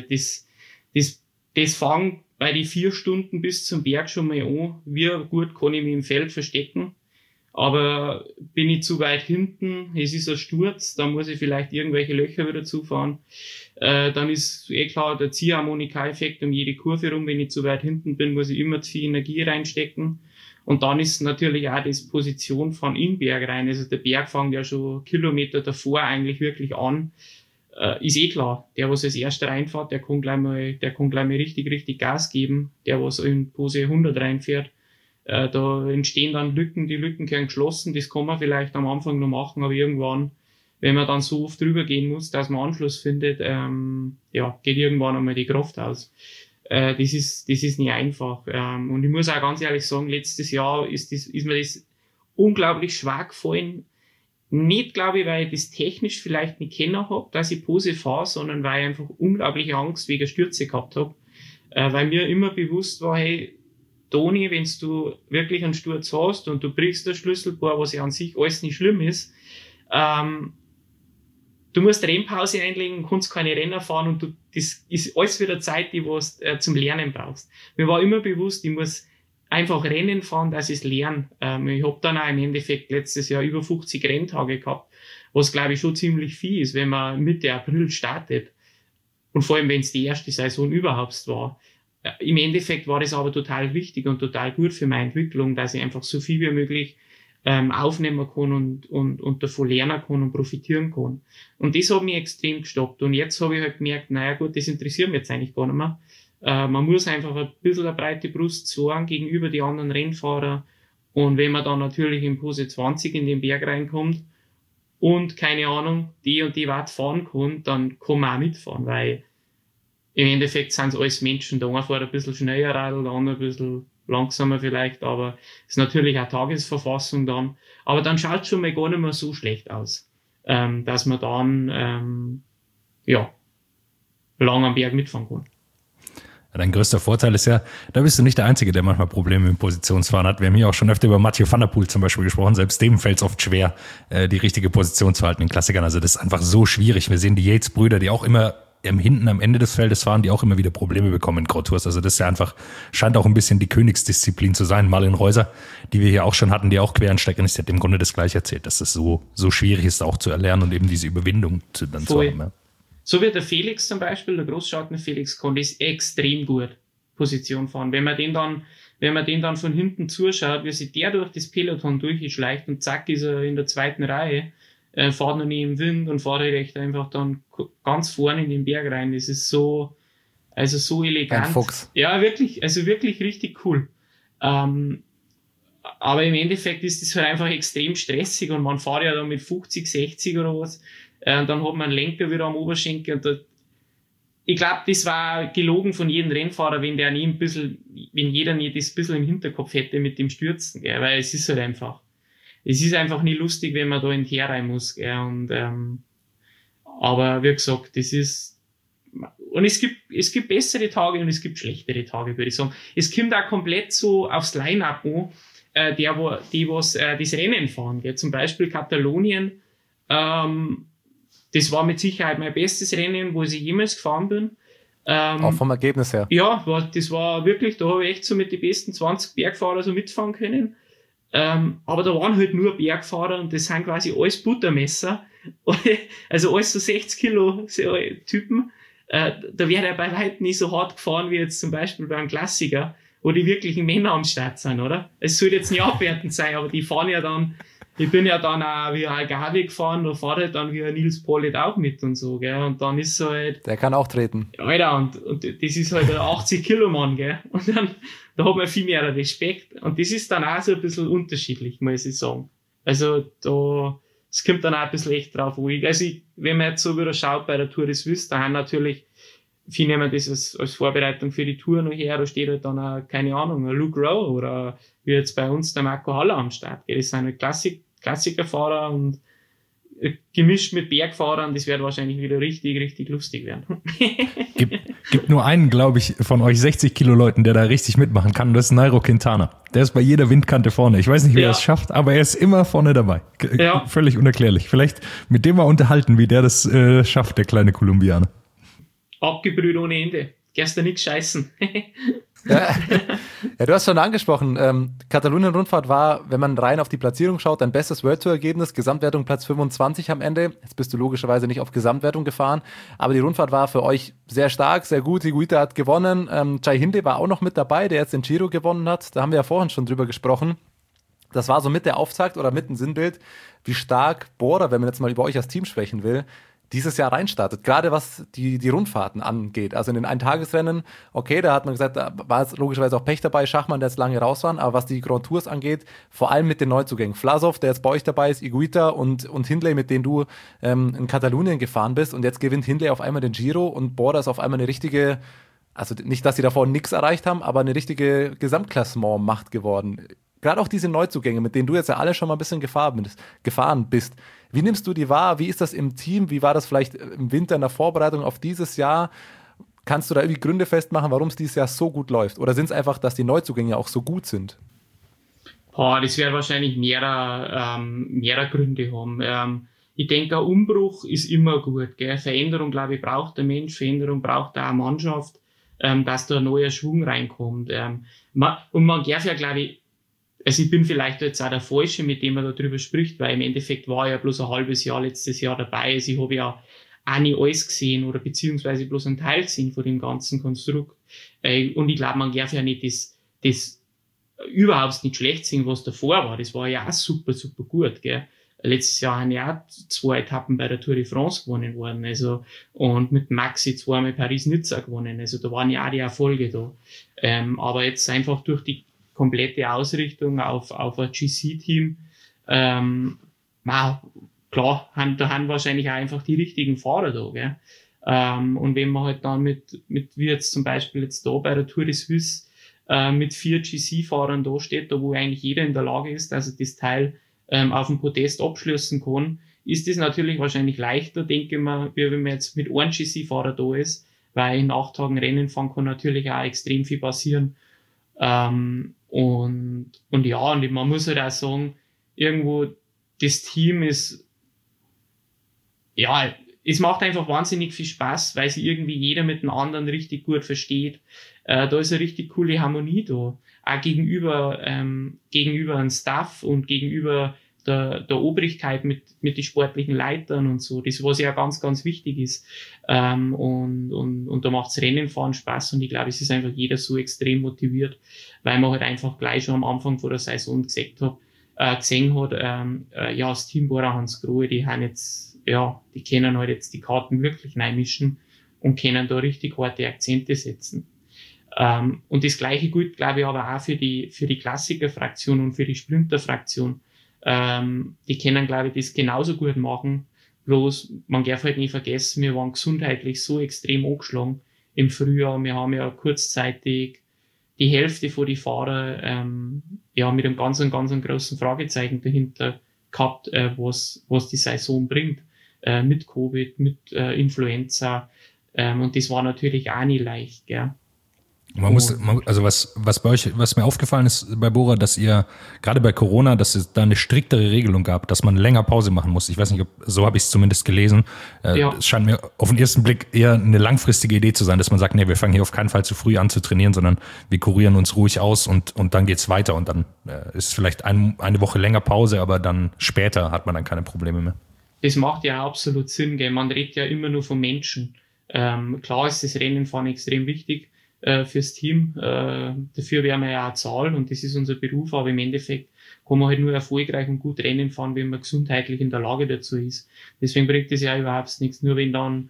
Das fängt bei die 4 Stunden bis zum Berg schon mal an. Wie gut kann ich mich im Feld verstecken? Aber bin ich zu weit hinten, es ist ein Sturz, dann muss ich vielleicht irgendwelche Löcher wieder zufahren. Dann ist klar der Ziehharmonika-Effekt um jede Kurve rum. Wenn ich zu weit hinten bin, muss ich immer zu viel Energie reinstecken. Und dann ist natürlich auch das Position von in den Berg rein. Also der Berg fängt ja schon Kilometer davor eigentlich wirklich an. Ist klar, der, was als erster reinfährt, der kann gleich mal richtig Gas geben. Der, was in Pose 100 reinfährt, da entstehen dann Lücken, die Lücken können geschlossen, das kann man vielleicht am Anfang noch machen, aber irgendwann, wenn man dann so oft drüber gehen muss, dass man Anschluss findet, geht irgendwann einmal die Kraft aus. Das ist nicht einfach. Und ich muss auch ganz ehrlich sagen, letztes Jahr ist mir das unglaublich schwer gefallen. Nicht, glaube ich, weil ich das technisch vielleicht nicht kennen habe, dass ich Pose fahre, sondern weil ich einfach unglaubliche Angst wegen Stürze gehabt habe. Weil mir immer bewusst war, hey, Toni, wenn du wirklich einen Sturz hast und du brichst das Schlüsselbein, was ja an sich alles nicht schlimm ist, du musst Rennpause einlegen, kannst keine Rennen fahren und das ist alles wieder Zeit, die du zum Lernen brauchst. Mir war immer bewusst, ich muss einfach Rennen fahren, dass ich es lerne. Ich habe dann auch im Endeffekt letztes Jahr über 50 Renntage gehabt, was glaube ich schon ziemlich viel ist, wenn man Mitte April startet. Und vor allem, wenn es die erste Saison überhaupt war. Im Endeffekt war das aber total wichtig und total gut für meine Entwicklung, dass ich einfach so viel wie möglich aufnehmen kann und davon lernen kann und profitieren kann. Und das hat mich extrem gestoppt. Und jetzt habe ich halt gemerkt, naja gut, das interessiert mich jetzt eigentlich gar nicht mehr. Man muss einfach ein bisschen eine breite Brust sorgen gegenüber die anderen Rennfahrer. Und wenn man dann natürlich in Pose 20 in den Berg reinkommt und keine Ahnung, die und die Watt fahren kann, dann kann man auch mitfahren, weil im Endeffekt sind es alles Menschen. Der eine fährt ein bisschen schneller Radl, der andere ein bisschen langsamer vielleicht, aber es ist natürlich auch Tagesverfassung dann. Aber dann schaut es schon mal gar nicht mehr so schlecht aus, dass man dann lang am Berg mitfahren kann. Dein größter Vorteil ist ja, da bist du nicht der Einzige, der manchmal Probleme mit dem Positionsfahren hat. Wir haben hier auch schon öfter über Mathieu van der Poel zum Beispiel gesprochen. Selbst dem fällt es oft schwer, die richtige Position zu halten in Klassikern. Also das ist einfach so schwierig. Wir sehen die Yates-Brüder, die auch immer hinten am Ende des Feldes fahren, die auch immer wieder Probleme bekommen in Grand Tours. Also das ist ja einfach, scheint auch ein bisschen die Königsdisziplin zu sein. Marlen Reuser, die wir hier auch schon hatten, die auch Quereinsteigerin ist, die hat im Grunde das Gleiche erzählt, dass es so schwierig ist auch zu erlernen und eben diese Überwindung zu haben. Ja. So wie der Felix zum Beispiel, der Großschartner Felix, kann das extrem gut Position fahren. Wenn man den dann von hinten zuschaut, wie sich der durch das Peloton durchschleicht und zack ist er in der zweiten Reihe, fahrt noch nie im Wind und fahrt echt einfach dann ganz vorne in den Berg rein. Das ist so elegant. Ein Fuchs. Ja, wirklich, also wirklich richtig cool. Aber im Endeffekt ist das halt einfach extrem stressig und man fährt ja dann mit 50, 60 oder was. Dann hat man einen Lenker wieder am Oberschenkel und ich glaube, das war gelogen von jedem Rennfahrer, wenn jeder nie das ein bisschen im Hinterkopf hätte mit dem Stürzen, gell? Weil es ist halt einfach. Es ist einfach nie lustig, wenn man da in die rein muss, gell? Und, aber wie gesagt, das ist, und es gibt bessere Tage und es gibt schlechtere Tage, würde ich sagen. Es kommt auch komplett so aufs Line-Up an, das Rennen fahren, gell? Zum Beispiel Katalonien, das war mit Sicherheit mein bestes Rennen, wo ich jemals gefahren bin. Auch vom Ergebnis her. Ja, das war wirklich, da habe ich echt so mit den besten 20 Bergfahrer so mitfahren können. Aber da waren halt nur Bergfahrer und das sind quasi alles Buttermesser. Also alles so 60 Kilo Typen. Da wäre er bei weitem nicht so hart gefahren wie jetzt zum Beispiel beim Klassiker. wo die wirklichen Männer am Start sind, oder? Es soll jetzt nicht abwertend sein, aber die fahren ja dann, ich bin ja dann auch wie ein Gavi gefahren, da fahrt halt dann wie ein Nils Pollitt auch mit und so, gell, und dann ist so halt... Der kann auch treten. Alter, und das ist halt ein 80-Kilo-Mann, gell, und dann, da hat man viel mehr Respekt, und das ist dann auch so ein bisschen unterschiedlich, muss ich sagen. Also, es kommt dann auch ein bisschen echt drauf an. Wenn man jetzt so wieder schaut bei der Tour des Suisse, da haben natürlich, viele nehmen das als Vorbereitung für die Tour noch her, da steht halt dann auch, keine Ahnung, ein Luke Rowe oder wie jetzt bei uns der Marco Haller am Start. Das sind halt Klassikerfahrer und gemischt mit Bergfahrern, das wird wahrscheinlich wieder richtig, richtig lustig werden. Gibt nur einen, glaube ich, von euch 60 Kilo Leuten, der da richtig mitmachen kann, und das ist Nairo Quintana. Der ist bei jeder Windkante vorne. Ich weiß nicht, wie er es schafft, aber er ist immer vorne dabei. Ja. Völlig unerklärlich. Vielleicht mit dem mal unterhalten, wie der das schafft, der kleine Kolumbianer. Abgebrüht ohne Ende. Gestern nichts scheißen. Ja, du hast schon angesprochen, Katalonien-Rundfahrt war, wenn man rein auf die Platzierung schaut, dein bestes World Tour-Ergebnis, Gesamtwertung Platz 25 am Ende. Jetzt bist du logischerweise nicht auf Gesamtwertung gefahren, aber die Rundfahrt war für euch sehr stark, sehr gut. Higuita hat gewonnen, Jai Hindley war auch noch mit dabei, der jetzt den Giro gewonnen hat. Da haben wir ja vorhin schon drüber gesprochen. Das war so mit der Auftakt oder mit dem Sinnbild, wie stark Bora, wenn man jetzt mal über euch als Team sprechen will, dieses Jahr reinstartet, gerade was die Rundfahrten angeht. Also in den Eintagesrennen, okay, da hat man gesagt, da war jetzt logischerweise auch Pech dabei, Schachmann, der jetzt lange raus war, aber was die Grand Tours angeht, vor allem mit den Neuzugängen, Vlasov, der jetzt bei euch dabei ist, Higuita und Hindley, mit denen du in Katalonien gefahren bist, und jetzt gewinnt Hindley auf einmal den Giro und Bora ist auf einmal eine richtige, also nicht, dass sie davor nichts erreicht haben, aber eine richtige Gesamtklassement-Macht geworden. Gerade auch diese Neuzugänge, mit denen du jetzt ja alle schon mal ein bisschen gefahren bist. Wie nimmst du die wahr? Wie ist das im Team? Wie war das vielleicht im Winter in der Vorbereitung auf dieses Jahr? Kannst du da irgendwie Gründe festmachen, warum es dieses Jahr so gut läuft? Oder sind es einfach, dass die Neuzugänge auch so gut sind? Das wird wahrscheinlich mehrere Gründe haben. Ich denke, ein Umbruch ist immer gut, gell? Veränderung, glaube ich, braucht der Mensch, Veränderung braucht auch eine Mannschaft, dass da ein neuer Schwung reinkommt. Und man darf ja, glaube ich, also ich bin vielleicht jetzt auch der Falsche, mit dem man darüber spricht, weil im Endeffekt war ich ja bloß ein halbes Jahr letztes Jahr dabei. Also ich habe ja auch nicht alles gesehen oder beziehungsweise bloß einen Teil gesehen von dem ganzen Konstrukt. Und ich glaube, man darf ja nicht das überhaupt nicht schlecht sehen, was davor war. Das war ja auch super, super gut, gell. Letztes Jahr haben ja auch 2 Etappen bei der Tour de France gewonnen worden, also, und mit Maxi 2-mal Paris-Nizza gewonnen. Also da waren ja auch die Erfolge da. Aber jetzt einfach durch die komplette Ausrichtung auf ein GC-Team. Klar, da haben wahrscheinlich auch einfach die richtigen Fahrer da, gell? Und wenn man halt dann mit wie jetzt zum Beispiel jetzt da bei der Tour de Suisse, mit 4 GC-Fahrern da steht, da wo eigentlich jeder in der Lage ist, dass er das Teil auf dem Podest abschließen kann, ist das natürlich wahrscheinlich leichter, denke ich mal, wie wenn man jetzt mit einem GC-Fahrer da ist, weil in 8 Tagen Rennen fahren kann natürlich auch extrem viel passieren. Und man muss halt auch sagen, irgendwo das Team ist, ja, es macht einfach wahnsinnig viel Spaß, weil sich irgendwie jeder mit dem anderen richtig gut versteht. Da ist eine richtig coole Harmonie da. Auch gegenüber einem Staff und gegenüber der Obrigkeit mit den sportlichen Leitern und so. Das, was ja ganz, ganz wichtig ist. Und da macht's Rennenfahren Spaß, und ich glaube, es ist einfach jeder so extrem motiviert, weil man halt einfach gleich schon am Anfang von der Saison gesehen hat, das Team Bora Hansgrohe, die können halt jetzt die Karten wirklich reinmischen und können da richtig harte Akzente setzen. Und das Gleiche gilt, glaube ich, aber auch für die Klassiker-Fraktion und für die Sprinter-Fraktion. Die können, glaube ich, das genauso gut machen. Bloß, man darf halt nicht vergessen, wir waren gesundheitlich so extrem angeschlagen im Frühjahr. Wir haben ja kurzzeitig die Hälfte von die Fahrer, mit einem ganz großen Fragezeichen dahinter gehabt, was die Saison bringt. Mit Covid, mit Influenza. Und das war natürlich auch nicht leicht, gell. Was mir aufgefallen ist bei Bora, dass ihr gerade bei Corona, dass es da eine striktere Regelung gab, dass man länger Pause machen muss. Ich weiß nicht, so habe ich es zumindest gelesen. Es scheint mir auf den ersten Blick eher eine langfristige Idee zu sein, dass man sagt, nee, wir fangen hier auf keinen Fall zu früh an zu trainieren, sondern wir kurieren uns ruhig aus und dann geht's weiter, und dann ist vielleicht eine Woche länger Pause, aber dann später hat man dann keine Probleme mehr. Das macht ja absolut Sinn, gell? Man redet ja immer nur von Menschen. Klar ist das Rennenfahren extrem wichtig. fürs Team. Dafür werden wir ja auch zahlen und das ist unser Beruf, aber im Endeffekt kann man halt nur erfolgreich und gut Rennen fahren, wenn man gesundheitlich in der Lage dazu ist. Deswegen bringt das ja überhaupt nichts. Nur wenn dann,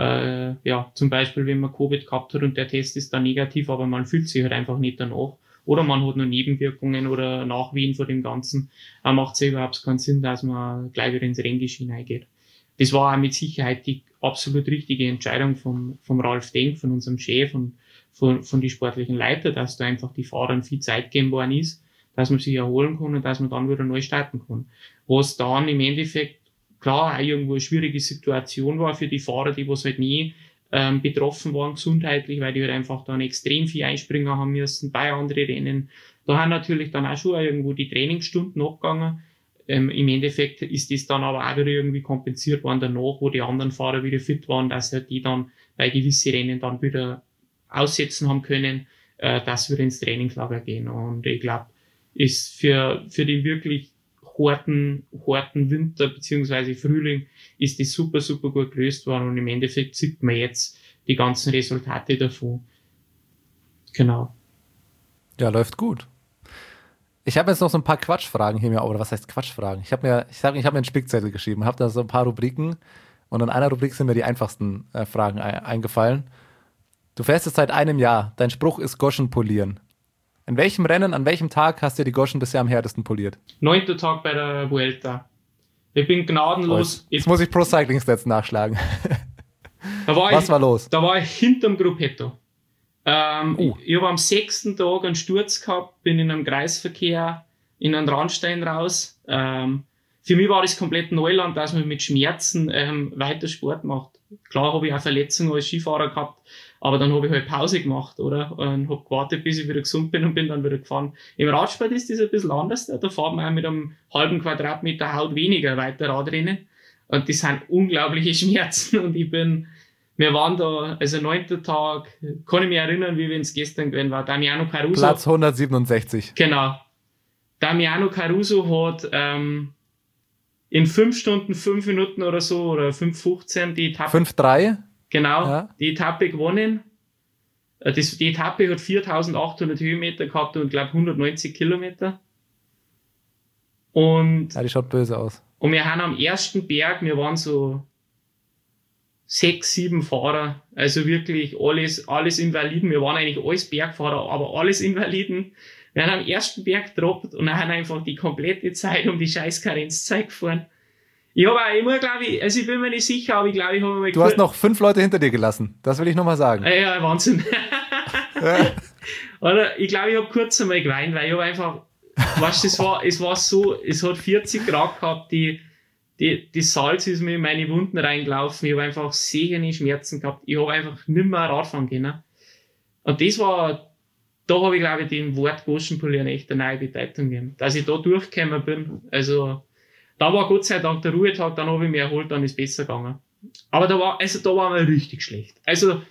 zum Beispiel, wenn man Covid gehabt hat und der Test ist dann negativ, aber man fühlt sich halt einfach nicht danach. Oder man hat noch Nebenwirkungen oder Nachwehen von dem Ganzen. Dann macht es ja überhaupt keinen Sinn, dass man gleich wieder ins Renngeschehen eingeht. Das war auch mit Sicherheit die absolut richtige Entscheidung vom Ralf Denk, von unserem Chef und von die sportlichen Leiter, dass da einfach die Fahrern viel Zeit gegeben worden ist, dass man sich erholen kann und dass man dann wieder neu starten kann. Was dann im Endeffekt klar auch irgendwo eine schwierige Situation war für die Fahrer, die was halt nie betroffen waren gesundheitlich, weil die halt einfach dann extrem viel einspringen haben müssen bei anderen Rennen. Da haben natürlich dann auch schon irgendwo die Trainingsstunden abgegangen. Im Endeffekt ist das dann aber auch wieder irgendwie kompensiert worden danach, wo die anderen Fahrer wieder fit waren, dass halt die dann bei gewissen Rennen dann wieder aussetzen haben können, dass wir ins Trainingslager gehen. Und ich glaube, ist für den wirklich harten Winter beziehungsweise Frühling ist das super, super gut gelöst worden und im Endeffekt sieht man jetzt die ganzen Resultate davon. Genau. Ja, läuft gut. Ich habe jetzt noch so ein paar Quatschfragen hier mir, oder was heißt Quatschfragen? Ich habe mir einen Spickzettel geschrieben, habe da so ein paar Rubriken und in einer Rubrik sind mir die einfachsten Fragen eingefallen. Du fährst jetzt seit einem Jahr, dein Spruch ist Goschen polieren. In welchem Rennen, an welchem Tag hast du die Goschen bisher am härtesten poliert? 9. Tag bei der Vuelta. Ich bin gnadenlos. Jetzt muss ich Pro Cycling Stats nachschlagen. Was war los? Da war ich hinterm Gruppetto. Ich habe am 6. Tag einen Sturz gehabt, bin in einem Kreisverkehr in einen Randstein raus. Für mich war das komplett Neuland, dass man mit Schmerzen weiter Sport macht. Klar habe ich auch Verletzungen als Skifahrer gehabt, aber dann habe ich halt Pause gemacht, oder? Und habe gewartet, bis ich wieder gesund bin und bin dann wieder gefahren. Im Radsport ist das ein bisschen anders. Da fährt man auch mit einem halben Quadratmeter Haut weniger weiter Radrennen. Und das sind unglaubliche Schmerzen. Und wir waren da, also 9. Tag, kann ich mich erinnern, wie wenn es gestern gewesen war. Damiano Caruso. Platz 167. Genau. Damiano Caruso hat in 5 Stunden, 5 Minuten oder so, oder 5:15 die Etappe. 5:3? Genau, ja. Die Etappe gewonnen. Die Etappe hat 4.800 Höhenmeter gehabt und, glaube 190 Kilometer. Und ja, die schaut böse aus. Und wir haben am ersten Berg, wir waren so 6, 7 Fahrer, also wirklich alles Invaliden. Wir waren eigentlich alles Bergfahrer, aber alles Invaliden. Wir haben am ersten Berg gedroppt und dann haben einfach die komplette Zeit um die scheiß Karenzzeit gefahren. Ich habe auch immer, glaube ich, also ich bin mir nicht sicher, aber ich glaube, ich habe mal... Du hast noch 5 Leute hinter dir gelassen, das will ich nochmal sagen. Ja, Wahnsinn. Oder ich glaube, ich habe kurz einmal geweint, weil ich habe einfach, weißt du, es war so, es hat 40 Grad gehabt, die Salz ist mir in meine Wunden reingelaufen, ich habe einfach sehende Schmerzen gehabt, ich habe einfach nicht mehr Radfahren können. Und das war, da habe ich, glaube ich, dem Wort Goschenpolieren echt eine neue Bedeutung gegeben, dass ich da durchgekommen bin. Also, da war Gott sei Dank der Ruhetag, dann habe ich mich erholt, dann ist es besser gegangen. Aber da war mir richtig schlecht. Also,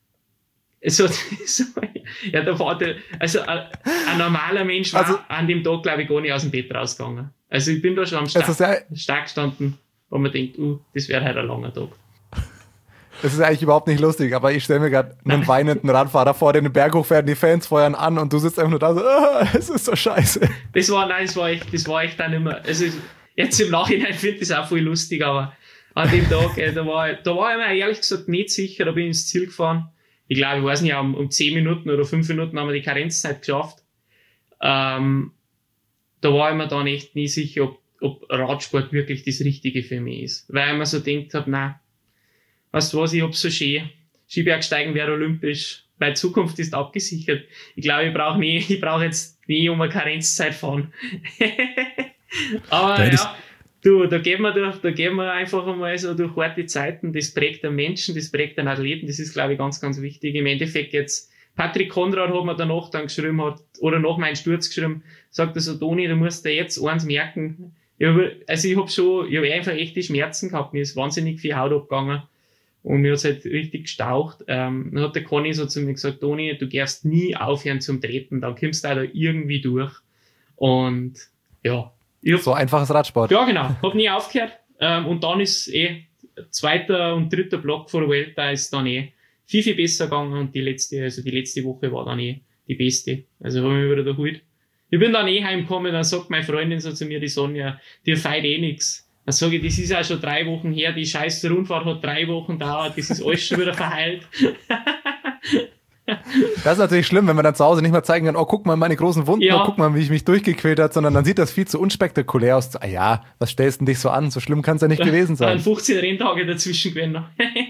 ja, da war ein normaler Mensch war an dem Tag, glaube ich, gar nicht aus dem Bett rausgegangen. Also, ich bin da schon am Start gestanden, wo man denkt, das wäre halt ein langer Tag. Das ist eigentlich überhaupt nicht lustig, aber ich stelle mir gerade einen weinenden Radfahrer vor, der den Berg hochfährt, die Fans feuern an und du sitzt einfach nur da so, es ist so scheiße. Das war echt dann immer, also jetzt im Nachhinein finde ich das auch voll lustig, aber an dem Tag, da war ich mir ehrlich gesagt nicht sicher, da bin ich ins Ziel gefahren. Ich glaube, ich weiß nicht, um 10 Minuten oder 5 Minuten haben wir die Karenzzeit geschafft. Da war ich mir dann echt nie sicher, ob Radsport wirklich das Richtige für mich ist. Weil ich mir so gedacht habe, nein, weißt du was, ich hab so schön. Skibergsteigen wäre olympisch. Meine Zukunft ist abgesichert. Ich glaube, ich brauche jetzt nie um eine Karenzzeit fahren. Aber da gehen wir einfach einmal so durch harte Zeiten. Das prägt den Menschen, das prägt den Athleten. Das ist, glaube ich, ganz, ganz wichtig. Im Endeffekt jetzt, Patrick Konrad hat mir danach dann geschrieben, oder nach meinem Sturz geschrieben, sagt er so, Toni, du musst dir jetzt eins merken. Ich habe einfach echte Schmerzen gehabt. Mir ist wahnsinnig viel Haut abgegangen. Und mir hat's halt richtig gestaucht. Dann hat der Conny so zu mir gesagt, Toni, du darfst nie aufhören zum Treten, dann kommst du da irgendwie durch. Und ja. So einfaches Radsport. Ja, genau. Hab nie aufgehört. Und dann ist 2. und 3. Block vor der Welt, da ist dann viel, viel besser gegangen und die letzte Woche war dann die beste. Also habe ich mich wieder erholt. Ich bin dann heimgekommen, dann sagt meine Freundin so zu mir, die Sonja, dir feiert nix. Dann sage ich, das ist auch schon 3 Wochen her, die scheiß Rundfahrt hat 3 Wochen gedauert, das ist alles schon wieder verheilt. Das ist natürlich schlimm, wenn man dann zu Hause nicht mehr zeigen kann, oh, guck mal meine großen Wunden, oh, guck mal, wie ich mich durchgequält habe, sondern dann sieht das viel zu unspektakulär aus. Ah ja, was stellst du dich so an? So schlimm kann es ja nicht gewesen sein. Dann 15 Renntage dazwischen gewesen.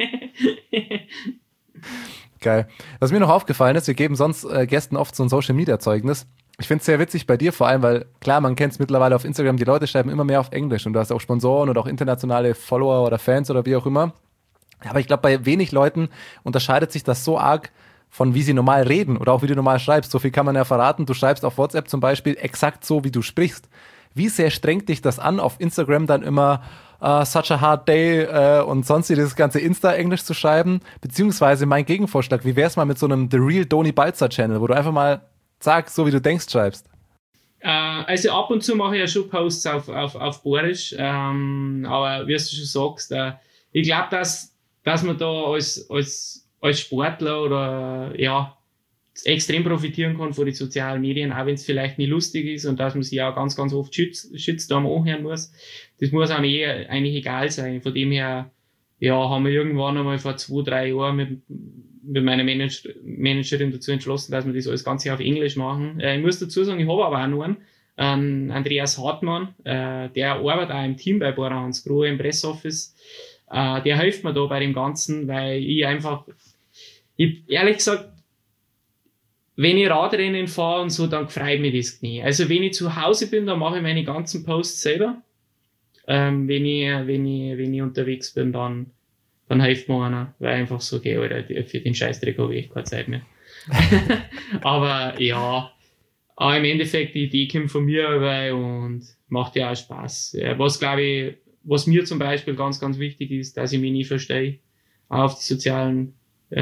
Geil. Was mir noch aufgefallen ist, wir geben sonst Gästen oft so ein Social-Media-Zeugnis. Ich finde es sehr witzig bei dir vor allem, weil klar, man kennt es mittlerweile auf Instagram, die Leute schreiben immer mehr auf Englisch und du hast auch Sponsoren oder auch internationale Follower oder Fans oder wie auch immer. Aber ich glaube, bei wenig Leuten unterscheidet sich das so arg von wie sie normal reden oder auch wie du normal schreibst. So viel kann man ja verraten. Du schreibst auf WhatsApp zum Beispiel exakt so, wie du sprichst. Wie sehr strengt dich das an, auf Instagram dann immer such a hard day und sonst dieses ganze Insta-Englisch zu schreiben? Beziehungsweise mein Gegenvorschlag, wie wär's mal mit so einem The Real Doni Balzer Channel, wo du einfach mal sagst, so wie du denkst, schreibst? Also ab und zu mache ich ja schon Posts auf Borisch, aber wie du schon sagst, ich glaube, dass man da als Sportler oder ja extrem profitieren kann von den sozialen Medien, auch wenn es vielleicht nicht lustig ist und dass man sich auch ganz, ganz oft schützt da am anhören muss. Das muss einem eigentlich egal sein. Von dem her, ja, haben wir irgendwann einmal vor 2-3 Jahren mit meiner Managerin dazu entschlossen, dass wir das alles Ganze auf Englisch machen. Ich muss dazu sagen, ich habe aber auch noch einen, Andreas Hartmann, der arbeitet auch im Team bei Bora Hansgrohe im Pressoffice. Der hilft mir da bei dem Ganzen, weil ehrlich gesagt, wenn ich Radrennen fahre und so, dann freut mich das nie. Also wenn ich zu Hause bin, dann mache ich meine ganzen Posts selber. Wenn ich unterwegs bin, dann hilft mir einer, weil einfach so, okay, Alter, für den Scheißdreck habe ich echt keine Zeit mehr. Aber ja, aber im Endeffekt, die Idee kommt von mir dabei und macht ja auch Spaß. Was mir zum Beispiel ganz, ganz wichtig ist, dass ich mich nie verstehe, auch auf die sozialen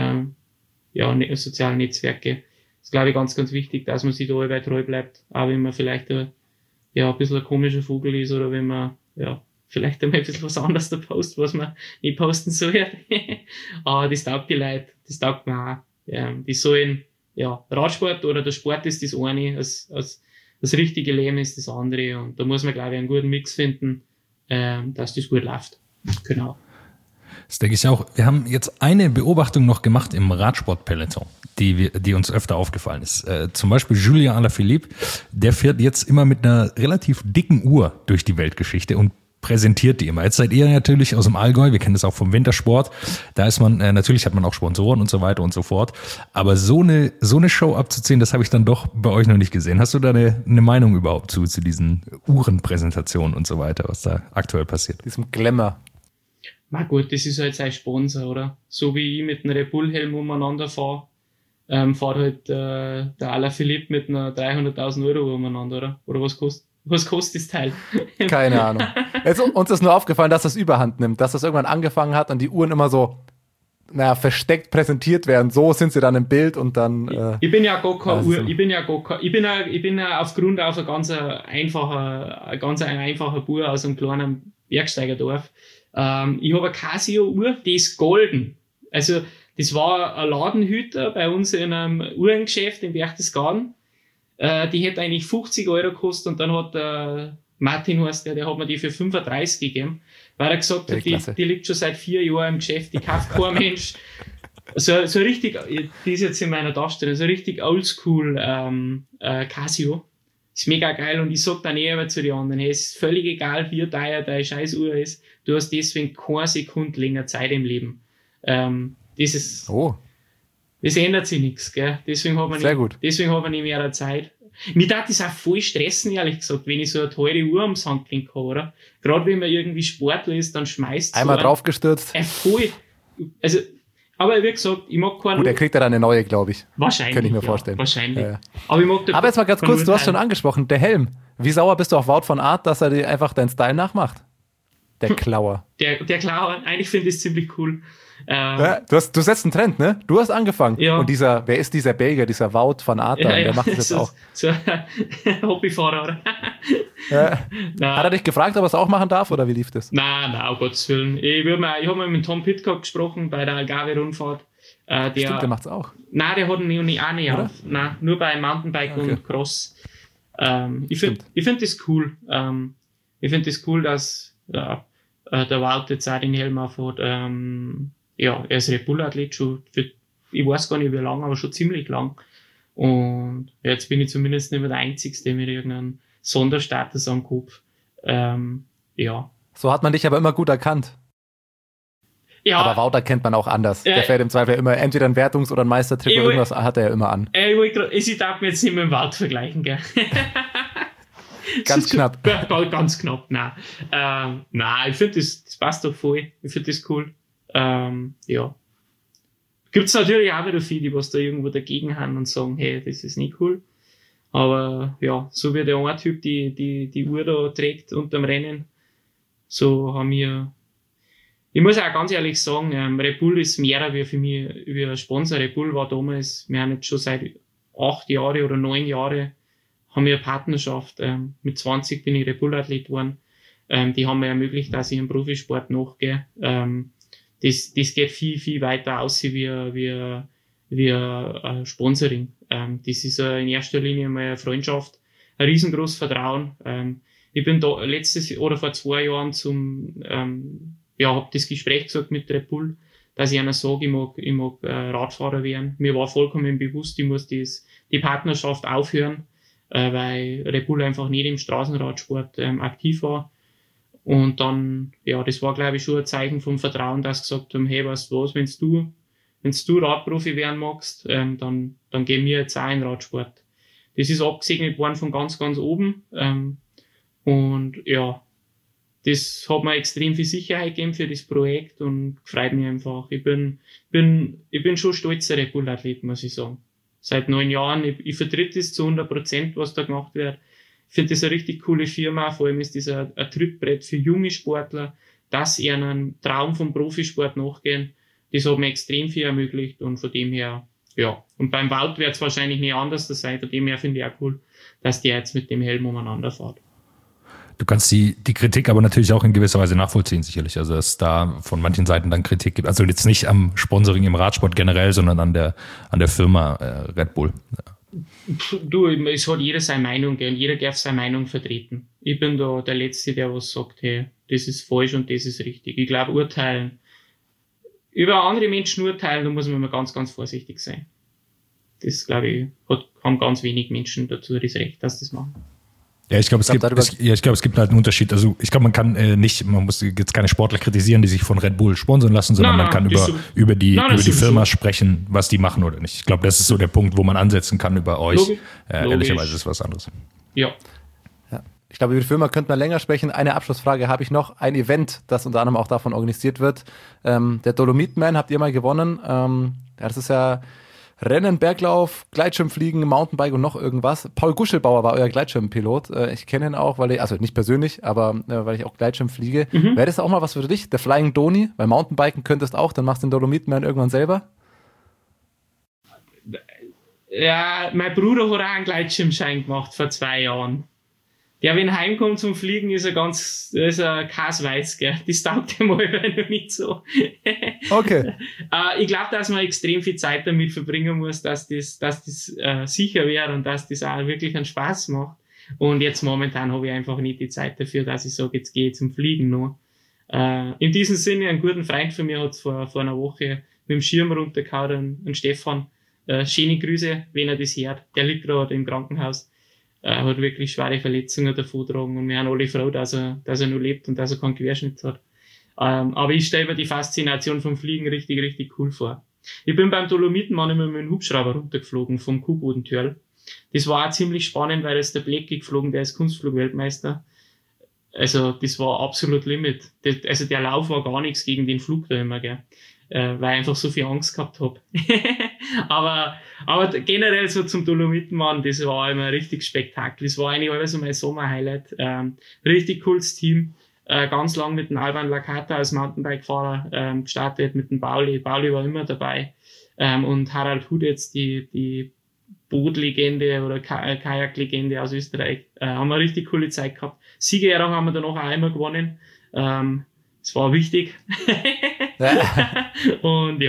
Netzwerke. Das ist, glaube ich, ganz, ganz wichtig, dass man sich da dabei treu bleibt, auch wenn man vielleicht ein bisschen ein komischer Vogel ist oder wenn man vielleicht einmal ein bisschen was anderes da postet, was man nicht posten soll. Aber das taugt die Leute, das taugt mir auch. Die sollen, Radsport oder der Sport ist das eine, das richtige Leben ist das andere und da muss man, glaube ich, einen guten Mix finden, dass das gut läuft. Genau. Das denke ich auch. Wir haben jetzt eine Beobachtung noch gemacht im Radsport-Peloton, die uns öfter aufgefallen ist. Zum Beispiel Julien Alaphilippe, der fährt jetzt immer mit einer relativ dicken Uhr durch die Weltgeschichte und präsentiert die immer. Jetzt seid ihr natürlich aus dem Allgäu, wir kennen das auch vom Wintersport. Da ist man, natürlich hat man auch Sponsoren und so weiter und so fort. Aber so eine Show abzuziehen, das habe ich dann doch bei euch noch nicht gesehen. Hast du da eine Meinung überhaupt zu diesen Uhrenpräsentationen und so weiter, was da aktuell passiert? Diesem Glamour. Na gut, das ist halt sein Sponsor, oder? So wie ich mit einem Red Bull Helm umeinander fahre, fährt halt der Alaphilippe mit einer 300.000 Euro umeinander, oder? Oder was kostet das Teil? Keine Ahnung. Uns ist nur aufgefallen, dass das Überhand nimmt, dass das irgendwann angefangen hat und die Uhren immer so versteckt präsentiert werden. So sind sie dann im Bild und dann... Ich bin ja gar keine Uhr. Ich bin ja aufgrund auf ein ganz einfacher Bauer aus einem kleinen Bergsteigerdorf. Ich habe eine Casio-Uhr, die ist golden. Also, das war ein Ladenhüter bei uns in einem Uhrengeschäft in Berchtesgaden. Die hätte eigentlich 50 Euro gekostet und dann hat Martin heißt der hat mir die für 35 gegeben, weil er gesagt hat, die liegt schon seit 4 Jahren im Geschäft, die kauft kein Mensch. So richtig, die ist jetzt in meiner Tasche drin, so richtig oldschool Casio. Ist mega geil und ich sag dann zu den anderen, hey, es ist völlig egal, wie teuer deine Scheißuhr ist, du hast deswegen keine Sekunde länger Zeit im Leben. Das ändert sich nichts, gell? Deswegen hat man nicht mehr Zeit. Mir darf das auch voll stressen, ehrlich gesagt, wenn ich so eine teure Uhr am Handgelenk habe, oder? Gerade wenn man irgendwie Sportler ist, dann schmeißt einmal so draufgestürzt. Voll. Also, aber wie gesagt, ich mag keine... Gut, er kriegt ja dann eine neue, glaube ich. Wahrscheinlich. Könnte ich mir vorstellen. Wahrscheinlich. Ja. Aber jetzt mal ganz kurz, du hast schon angesprochen, der Helm. Wie sauer bist du auf Wout van Aert, dass er dir einfach deinen Style nachmacht? Der Klauer. Der Klauer, eigentlich finde ich es ziemlich cool. Du setzt einen Trend, ne? Du hast angefangen. Ja. Und wer ist dieser Belgier, dieser Wout van Aert, der macht das jetzt auch. So ein Hobbyfahrer, oder? Hat er dich gefragt, ob er es auch machen darf, oder wie lief das? Nein, um Gottes Willen. Ich habe mal mit Tom Pidcock gesprochen bei der Algarve-Rundfahrt. Stimmt, der macht's auch. Nein, der hat ihn auch nicht Oder? auf. Nein, nur bei Mountainbike und Cross. Ich find das cool. Ich finde das cool, dass der Wout jetzt auch den Helm aufhat. Er ist Red Bull-Athlet schon ich weiß gar nicht wie lange, aber schon ziemlich lang. Und jetzt bin ich zumindest nicht mehr der Einzige mit irgendeinem Sonderstatus am Kopf. So hat man dich aber immer gut erkannt. Ja, Aber Wout kennt man auch anders. Der fährt im Zweifel immer entweder ein Wertungs- oder ein Meistertrip oder irgendwas hat er ja immer an. Ich darf mir jetzt nicht mit dem Wout vergleichen, gell? Ganz knapp. Ganz knapp, nein. Nein, ich finde das passt doch voll. Ich finde das cool. Gibt's natürlich auch wieder viele, die was da irgendwo dagegen haben und sagen, hey, das ist nicht cool. Aber ja, so wie der eine Typ die Uhr da trägt unterm Rennen, so haben wir. Ich muss auch ganz ehrlich sagen, Red Bull ist mehr wie für mich wie ein Sponsor. Red Bull war damals, wir haben jetzt schon seit 8 Jahren oder 9 Jahren haben wir eine Partnerschaft. Mit 20 bin ich Red Bull-Athlet geworden. Die haben mir ermöglicht, dass ich im Profisport nachgehe. Das geht viel weiter aus wie Sponsoring. Das ist in erster Linie mal eine Freundschaft, ein riesengroßes Vertrauen. Ich bin da vor 2 Jahren hab das Gespräch gesagt mit Red Bull, dass ich einer sage, ich mag Radfahrer werden. Mir war vollkommen bewusst, ich muss die Partnerschaft aufhören, weil Red Bull einfach nicht im Straßenradsport aktiv war. Und dann, das war, glaube ich, schon ein Zeichen vom Vertrauen, dass sie gesagt haben, hey, weißt du was, wenn du Radprofi werden magst, dann gehen wir jetzt auch in den Radsport. Das ist abgesegnet worden von ganz, ganz oben. Das hat mir extrem viel Sicherheit gegeben für das Projekt und freut mich einfach. Ich bin schon stolzer Red Bull-Athlet, muss ich sagen. Seit 9 Jahren, ich vertrete das zu 100%, was da gemacht wird. Ich finde das eine richtig coole Firma, vor allem ist das ein Trittbrett für junge Sportler, dass sie einen Traum vom Profisport nachgehen. Das hat mir extrem viel ermöglicht und von dem her, Und beim Wout wird es wahrscheinlich nicht anders sein, von dem her finde ich auch cool, dass der jetzt mit dem Helm umeinander fährt. Du kannst die Kritik aber natürlich auch in gewisser Weise nachvollziehen, sicherlich. Also, dass da von manchen Seiten dann Kritik gibt. Also jetzt nicht am Sponsoring im Radsport generell, sondern an der Firma Red Bull. Du, es hat jeder seine Meinung und jeder darf seine Meinung vertreten. Ich bin da der Letzte, der was sagt, hey, das ist falsch und das ist richtig. Ich glaube, über andere Menschen urteilen, da muss man immer ganz, ganz vorsichtig sein. Das, glaube ich, haben ganz wenig Menschen dazu das Recht, dass das machen. Ja, ich glaube, es gibt halt einen Unterschied. Also ich glaube, man muss jetzt keine Sportler kritisieren, die sich von Red Bull sponsern lassen, sondern man kann über die Firma sprechen, was die machen oder nicht. Ich glaube, das ist so der Punkt, wo man ansetzen kann über euch. Ehrlicherweise ist was anderes. Ja. Ich glaube, über die Firma könnte man länger sprechen. Eine Abschlussfrage habe ich noch. Ein Event, das unter anderem auch davon organisiert wird. Der Dolomiten-Man habt ihr mal gewonnen. Das ist ja Rennen, Berglauf, Gleitschirmfliegen, Mountainbike und noch irgendwas. Paul Guschelbauer war euer Gleitschirmpilot. Ich kenne ihn auch, also nicht persönlich, aber weil ich auch Gleitschirm fliege. Wäre das auch mal was für dich? Der Flying Doni? Weil Mountainbiken könntest auch, dann machst du den Dolomiten-Man irgendwann selber? Ja, mein Bruder hat auch einen Gleitschirmschein gemacht vor 2 Jahren. Der, wenn er heimkommt zum Fliegen, ist ein Kasweiß, gell. Das taugt ihm aber noch nicht so. Okay. Ich glaube, dass man extrem viel Zeit damit verbringen muss, dass das sicher wäre und dass das auch wirklich einen Spaß macht. Und jetzt momentan habe ich einfach nicht die Zeit dafür, dass ich sage, jetzt gehe ich zum Fliegen noch. In diesem Sinne, einen guten Freund von mir hat vor einer Woche mit dem Schirm runtergehauen, einen Stefan. Schöne Grüße, wenn er das hört. Der liegt gerade im Krankenhaus. Hat wirklich schwere Verletzungen davontragen und wir haben alle froh, dass er noch lebt und dass er keinen Querschnitt hat. Aber ich stelle mir die Faszination vom Fliegen richtig, richtig cool vor. Ich bin beim Dolomiten-Man immer mit dem Hubschrauber runtergeflogen vom Kuhbodentörl. Das war auch ziemlich spannend, weil es der Blackie geflogen, der ist Kunstflugweltmeister. Also das war absolut Limit. Der Lauf war gar nichts gegen den Flug da immer, gell. Weil ich einfach so viel Angst gehabt habe. aber generell so zum Dolomiten-Man, das war immer ein richtig Spektakel. Das war eigentlich alles so mein Sommer-Highlight. Richtig cooles Team. Ganz lang mit dem Alban Lakata als Mountainbike-Fahrer gestartet, mit dem Pauli. Pauli war immer dabei. Und Harald Hudetz, die Bootlegende oder Kajak-Legende aus Österreich. Haben wir eine richtig coole Zeit gehabt. Siegerehrung haben wir danach auch immer gewonnen. Es war wichtig. Und ja,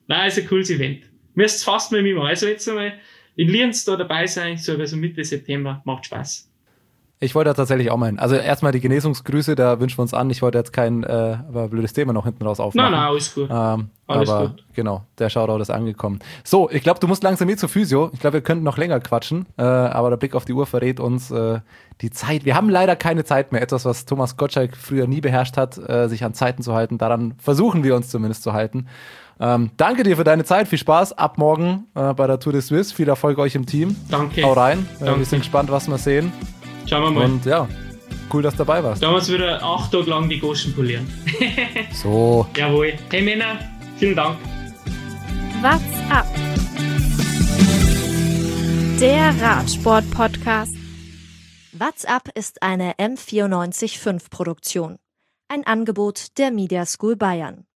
Nein, ist ein cooles Event. Müsst fast mal mitmachen. Also jetzt einmal in Lienz da dabei sein, so also Mitte September, macht Spaß. Ich wollte da tatsächlich auch mal hin. Also erstmal die Genesungsgrüße, da wünschen wir uns an. Ich wollte jetzt kein blödes Thema noch hinten raus aufmachen. Nein, alles gut. Alles aber gut. Genau, der Shoutout ist angekommen. So, ich glaube, du musst langsam zur Physio. Ich glaube, wir könnten noch länger quatschen, aber der Blick auf die Uhr verrät uns die Zeit. Wir haben leider keine Zeit mehr. Etwas, was Thomas Gottschalk früher nie beherrscht hat, sich an Zeiten zu halten. Daran versuchen wir uns zumindest zu halten. Danke dir für deine Zeit. Viel Spaß. Ab morgen bei der Tour de Suisse. Viel Erfolg euch im Team. Danke. Hau rein. Danke. Wir sind gespannt, was wir sehen. Schauen wir mal. Und ja, cool, dass du dabei warst. Da müssen wir wieder 8 Tage lang die Goschen polieren. So. Jawohl. Hey Männer, vielen Dank. What's up? Der Radsport-Podcast. What's up ist eine M94.5 Produktion. Ein Angebot der Media School Bayern.